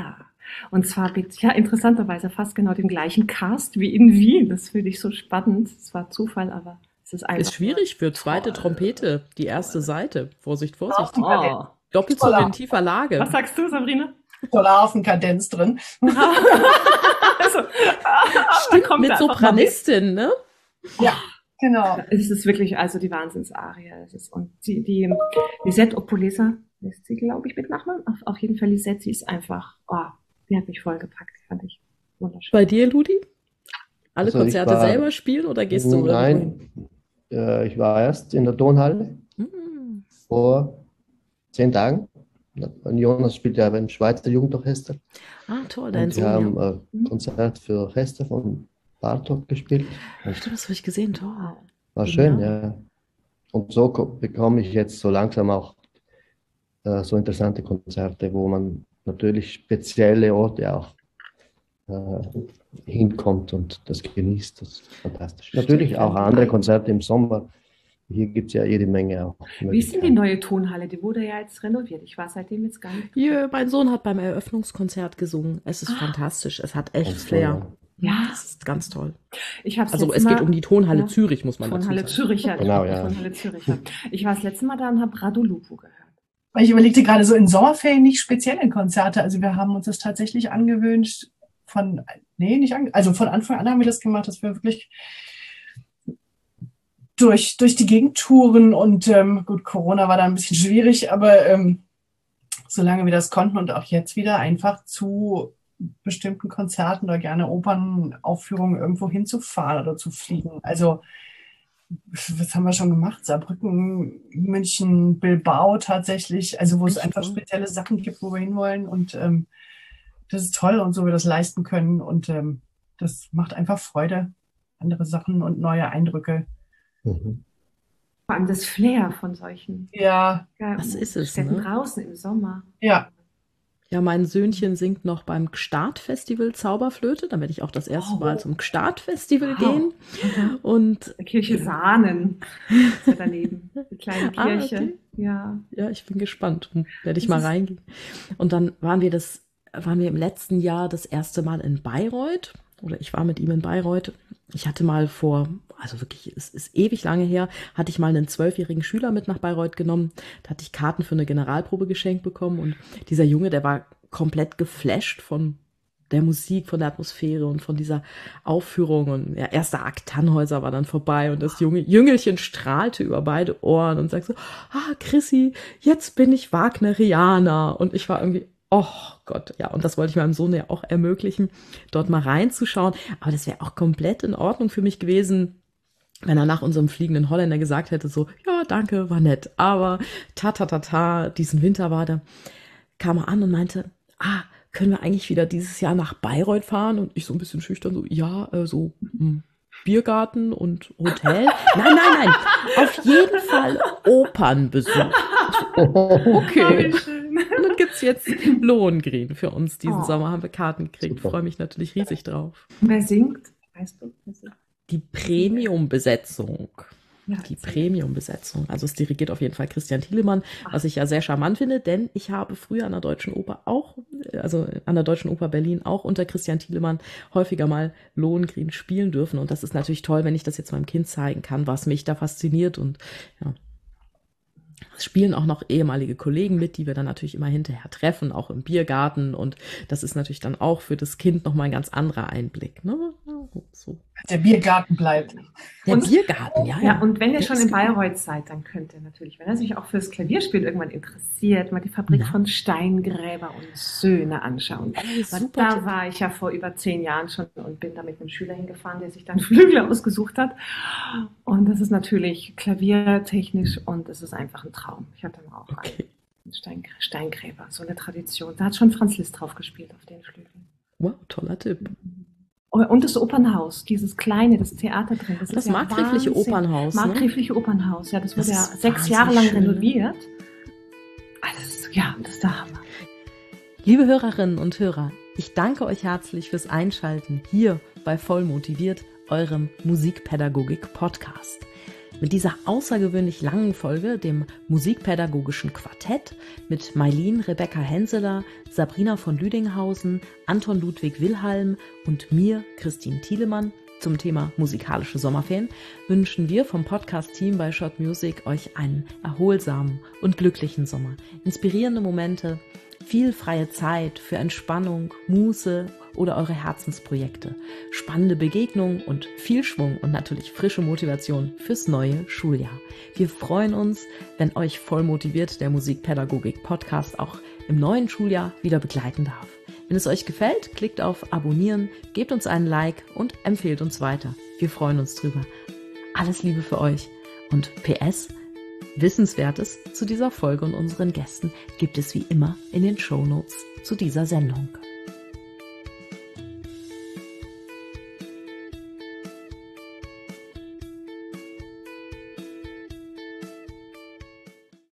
Und zwar mit, ja, interessanterweise fast genau dem gleichen Cast wie in Wien. Das finde ich so spannend. Es war Zufall, aber es ist einfach. Ist schwierig für zweite Trompete, die erste Seite. Vorsicht, Vorsicht. Oh. Doppelt so in tiefer Lage. Was sagst du, Sabrina? Tolle Hafenkadenz drin. Also, Stimmt, mit Sopranistin, ne? Ja, genau. Es ist wirklich, also die Wahnsinnsarie. Und die Lisette Opolesa, ist sie, glaube ich, mit Nachnamen. Auf jeden Fall Lisette, sie ist einfach, die hat mich vollgepackt, fand ich wunderschön. Bei dir, Ludi? Alle Also Konzerte selber spielen oder gehst du? Nein, ich war erst in der Tonhalle vor 10 Tagen. Jonas spielt ja beim Schweizer Jugendorchester. Ah, toll, dein Und Sohn. wir haben ein Konzert für Orchester von Bartók gespielt. Stimmt, das habe ich gesehen, toll. War schön, ja. Und so bekomme ich jetzt so langsam auch so interessante Konzerte, wo man natürlich spezielle Orte auch hinkommt und das genießt. Das ist fantastisch. Natürlich auch andere Konzerte im Sommer. Hier gibt es ja jede Menge auch. Wie ist denn die neue Tonhalle? Die wurde ja jetzt renoviert. Ich war seitdem jetzt gar nicht. Hier, mein Sohn hat beim Eröffnungskonzert gesungen. Es ist fantastisch. Es hat echt Flair. Ja. Das ist ganz toll. Also es geht um die Tonhalle Zürich, muss man dazu sagen. Tonhalle Zürich, ja. Genau, ja. Tonhalle Zürich, ja. Ich war das letzte Mal da und habe Radu Lupu gehört. Weil ich überlegte gerade so in Sommerferien nicht spezielle Konzerte. Also wir haben uns das tatsächlich angewöhnt von Anfang an haben wir das gemacht, dass wir wirklich durch die Gegend touren und gut, Corona war da ein bisschen schwierig, aber solange wir das konnten und auch jetzt wieder einfach zu bestimmten Konzerten oder gerne Opernaufführungen irgendwo hinzufahren oder zu fliegen. Also was haben wir schon gemacht? Saarbrücken, München, Bilbao tatsächlich, also wo es einfach spezielle Sachen gibt, wo wir hinwollen und das ist toll und so wir das leisten können und das macht einfach Freude, andere Sachen und neue Eindrücke. Mhm. Vor allem das Flair von solchen. Ja, das ist es, Städten ne? draußen im Sommer. Ja. Ja, mein Söhnchen singt noch beim Gstaad-Festival Zauberflöte. Dann werde ich auch das erste Mal zum Gstaad-Festival gehen. Und der Kirche Sahnen ist ja daneben. Die kleine Kirche. Okay. Ja. Ja, ich bin gespannt. Werde ich mal reingehen. Und dann waren wir im letzten Jahr das erste Mal in Bayreuth. Oder ich war mit ihm in Bayreuth. Ich hatte mal also wirklich, es ist ewig lange her, hatte ich mal einen 12-jährigen Schüler mit nach Bayreuth genommen. Da hatte ich Karten für eine Generalprobe geschenkt bekommen. Und dieser Junge, der war komplett geflasht von der Musik, von der Atmosphäre und von dieser Aufführung. Und der erste Akt Tannhäuser war dann vorbei und das Jüngelchen strahlte über beide Ohren und sagte so, Chrissy, jetzt bin ich Wagnerianer. Und ich war irgendwie, oh Gott, ja, und das wollte ich meinem Sohn ja auch ermöglichen, dort mal reinzuschauen. Aber das wäre auch komplett in Ordnung für mich gewesen, wenn er nach unserem fliegenden Holländer gesagt hätte, so, ja, danke, war nett. Aber diesen Winter kam er an und meinte, können wir eigentlich wieder dieses Jahr nach Bayreuth fahren? Und ich so ein bisschen schüchtern, so, ja, Biergarten und Hotel. Nein, auf jeden Fall Opernbesuch. Okay. Und dann gibt's jetzt Lohengrin für uns. Diesen Sommer haben wir Karten gekriegt. Freue mich natürlich riesig drauf. Wer singt? Weißt du? Die Premium-Besetzung. Ja, Die Premium-Besetzung. Also es dirigiert auf jeden Fall Christian Thielemann, was ich ja sehr charmant finde, denn ich habe früher an der Deutschen Oper an der Deutschen Oper Berlin auch unter Christian Thielemann häufiger mal Lohengrin spielen dürfen. Und das ist natürlich toll, wenn ich das jetzt meinem Kind zeigen kann, was mich da fasziniert. Und ja, es spielen auch noch ehemalige Kollegen mit, die wir dann natürlich immer hinterher treffen, auch im Biergarten. Und das ist natürlich dann auch für das Kind nochmal ein ganz anderer Einblick. Ne? So. Der Biergarten bleibt. Biergarten, ja. Ja, und wenn ihr schon in Bayreuth seid, dann könnt ihr natürlich, wenn er sich auch fürs Klavierspiel irgendwann interessiert, mal die Fabrik von Steingräber und Söhne anschauen. Da war ich ja vor über 10 Jahren schon und bin da mit einem Schüler hingefahren, der sich dann Flügel ausgesucht hat. Und das ist natürlich klaviertechnisch und es ist einfach ein Traum. Ich hatte dann auch einen Steingräber, so eine Tradition. Da hat schon Franz Liszt drauf gespielt auf den Flügeln. Wow, toller Tipp. Und das Opernhaus, dieses kleine, das Theater drin. Das ist markgräfliche Opernhaus. Markgräfliche Opernhaus, ja, das wurde ja 6 Jahre lang renoviert. Das ist der Hammer. Liebe Hörerinnen und Hörer, ich danke euch herzlich fürs Einschalten hier bei Vollmotiviert, eurem Musikpädagogik-Podcast. Mit dieser außergewöhnlich langen Folge, dem musikpädagogischen Quartett, mit Mailin Rebecca Henseler, Sabrina von Lüdinghausen, Anton Ludwig Wilhalm und mir, Christine Thielemann, zum Thema musikalische Sommerferien, wünschen wir vom Podcast-Team bei Schott Music euch einen erholsamen und glücklichen Sommer, inspirierende Momente, viel freie Zeit für Entspannung, Muße oder eure Herzensprojekte, spannende Begegnungen und viel Schwung und natürlich frische Motivation fürs neue Schuljahr. Wir freuen uns, wenn euch voll motiviert der Musikpädagogik-Podcast auch im neuen Schuljahr wieder begleiten darf. Wenn es euch gefällt, klickt auf Abonnieren, gebt uns einen Like und empfehlt uns weiter. Wir freuen uns drüber. Alles Liebe für euch. Und PS, Wissenswertes zu dieser Folge und unseren Gästen gibt es wie immer in den Shownotes zu dieser Sendung.